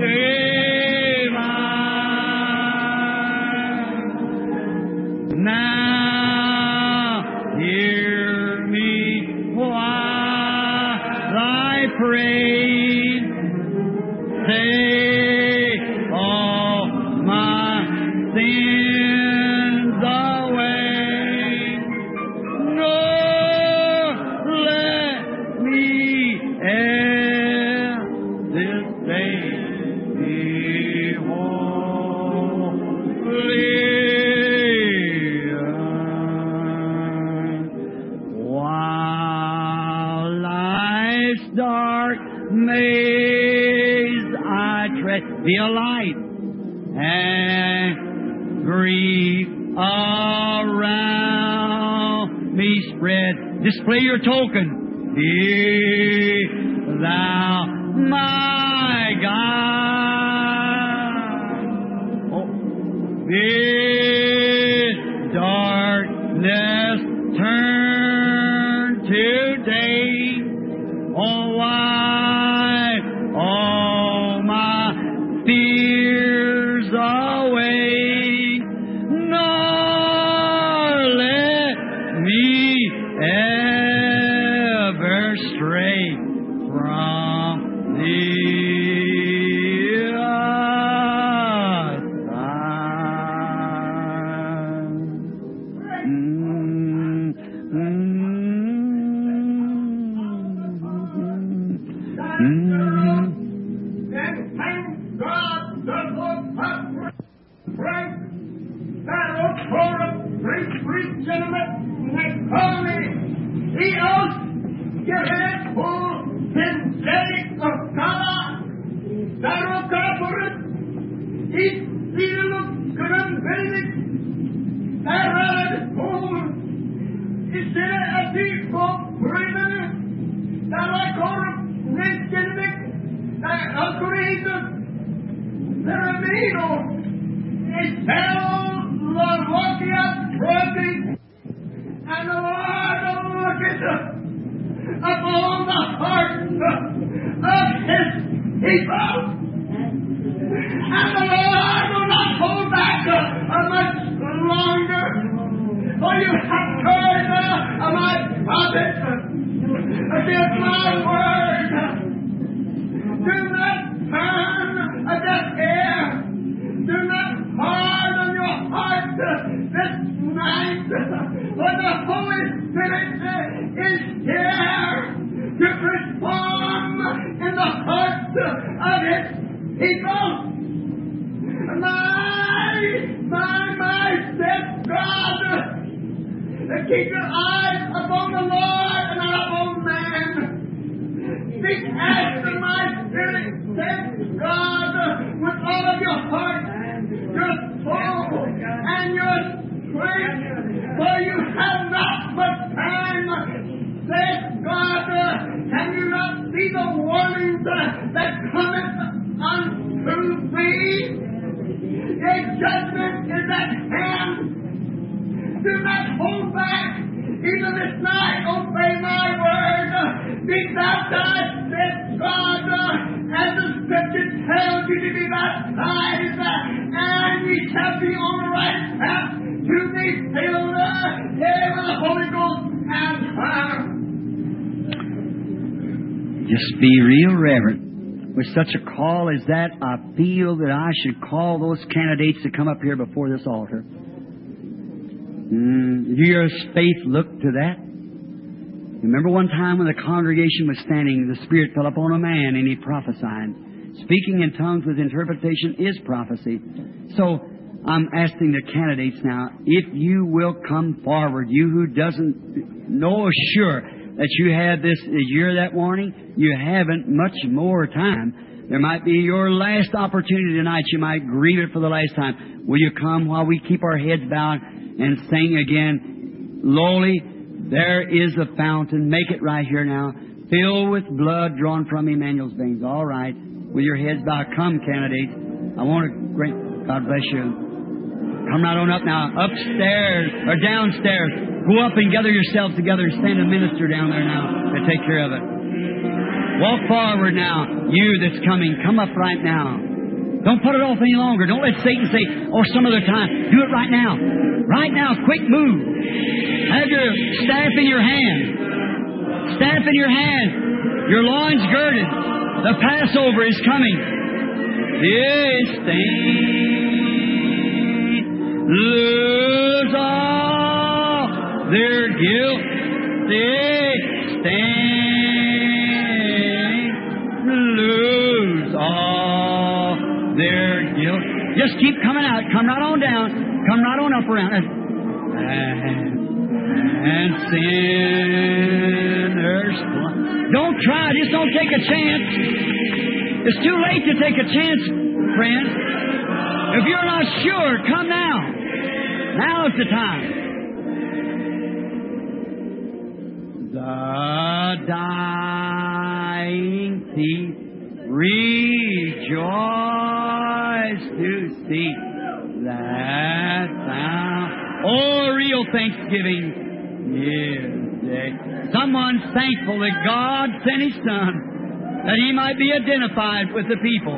divine. Now hear me while I pray. Take all my sins away. Nor let me e'er this day be wholly while life's dark maze I tread. Be a light and grief around me spread. Display your token. Be thou my God. Oh. Bid darkness turn to day. Oh, wipe all my fears away, nor let me ever stray from Thee And thank God the Lord Frank, that old sort of great gentleman, they call me Eos, your head full, synthetic of color, that old corporate, each seal of good Benedict, that red full, is there a deep of breathing, that I call it Benedict, that Alcorator, Cerebino, Isabel, Lavokia, Brody, and the Lord will look at upon the hearts of His people. And the Lord will not hold back much longer. For you have heard my prophets, this my word. Do not turn a deaf ear. Do not harden your heart this night. For the Holy Spirit is here to perform in the hearts of His people. My said God, keep your eyes upon the Lord and not upon man. Seek after my spirit, said God, with all of your heart, your soul, and your strength, for you have not much time, said God. Can you not see the warnings that cometh unto thee? A judgment is at hand. Do not hold back. Even this night, obey my word. Be baptized, said God, as the Scripture tells you to be baptized, and ye shall be on the right path to be filled with the Holy Ghost and fire. Just be real reverent. With such a call as that, I feel that I should call those candidates to come up here before this altar. Do your faith look to that? Remember one time when the congregation was standing, the Spirit fell upon a man and he prophesied. Speaking in tongues with interpretation is prophecy. So I'm asking the candidates now, if you will come forward, you who doesn't know sure that you had this year that warning, you haven't much more time. There might be your last opportunity tonight. You might grieve it for the last time. Will you come while we keep our heads bowed and sing again? Lowly, there is a fountain. Make it right here now. Filled with blood drawn from Emmanuel's veins. All right. With your heads bowed. Come, candidates. I want to great. God bless you. Come right on up now. Upstairs or downstairs. Go up and gather yourselves together and stand a minister down there now to take care of it. Walk forward now. You that's coming, come up right now. Don't put it off any longer. Don't let Satan say, oh, some other time. Do it right now. Right now, quick move. Have your staff in your hand. Staff in your hand. Your loins girded. The Passover is coming. Yes, stand. Lose all their guilt. Stand. Lose all their guilt. Just keep coming out. Come right on down. Come right on up around. And sinners. Don't try. Just don't take a chance. It's too late to take a chance, friend. If you're not sure, come now. Now's the time. The dying thief rejoice to see that thou. Oh, real thanksgiving is day. Someone's thankful that God sent His Son, that He might be identified with the people.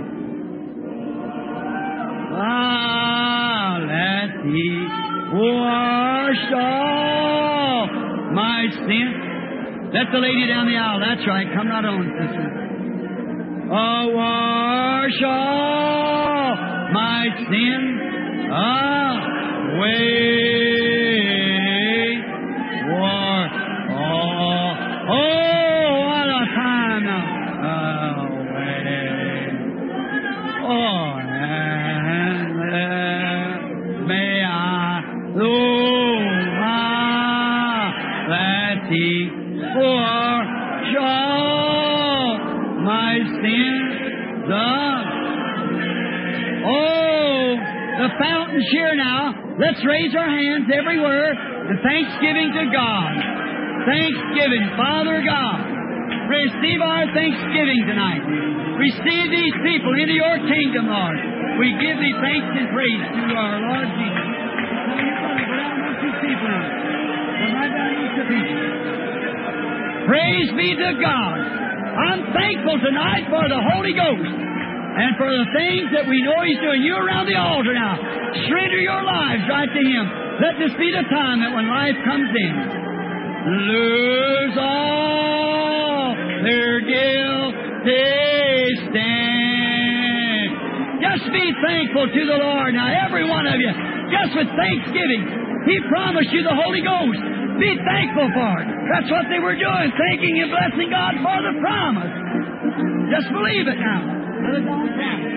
Ah, let He wash all my sins. That's the lady down the aisle. That's right. Come right on, sister. Oh, wash all my sins away. Wash all. Oh, what a time now. Away. Oh, and may I that He wash all my sins. Oh, the fountain's here now. Let's raise our hands everywhere in thanksgiving to God. Thanksgiving, Father God. Receive our thanksgiving tonight. Receive these people into your kingdom, Lord. We give Thee thanks and praise to our Lord Jesus. Praise be to God. I'm thankful tonight for the Holy Ghost and for the things that we know He's doing. You around the altar now. Surrender your lives right to Him. Let this be the time that when life comes in, lose all their guilty stand. Just be thankful to the Lord now, every one of you. Just with thanksgiving. He promised you the Holy Ghost. Be thankful for it. That's what they were doing, thanking and blessing God for the promise. Just believe it now.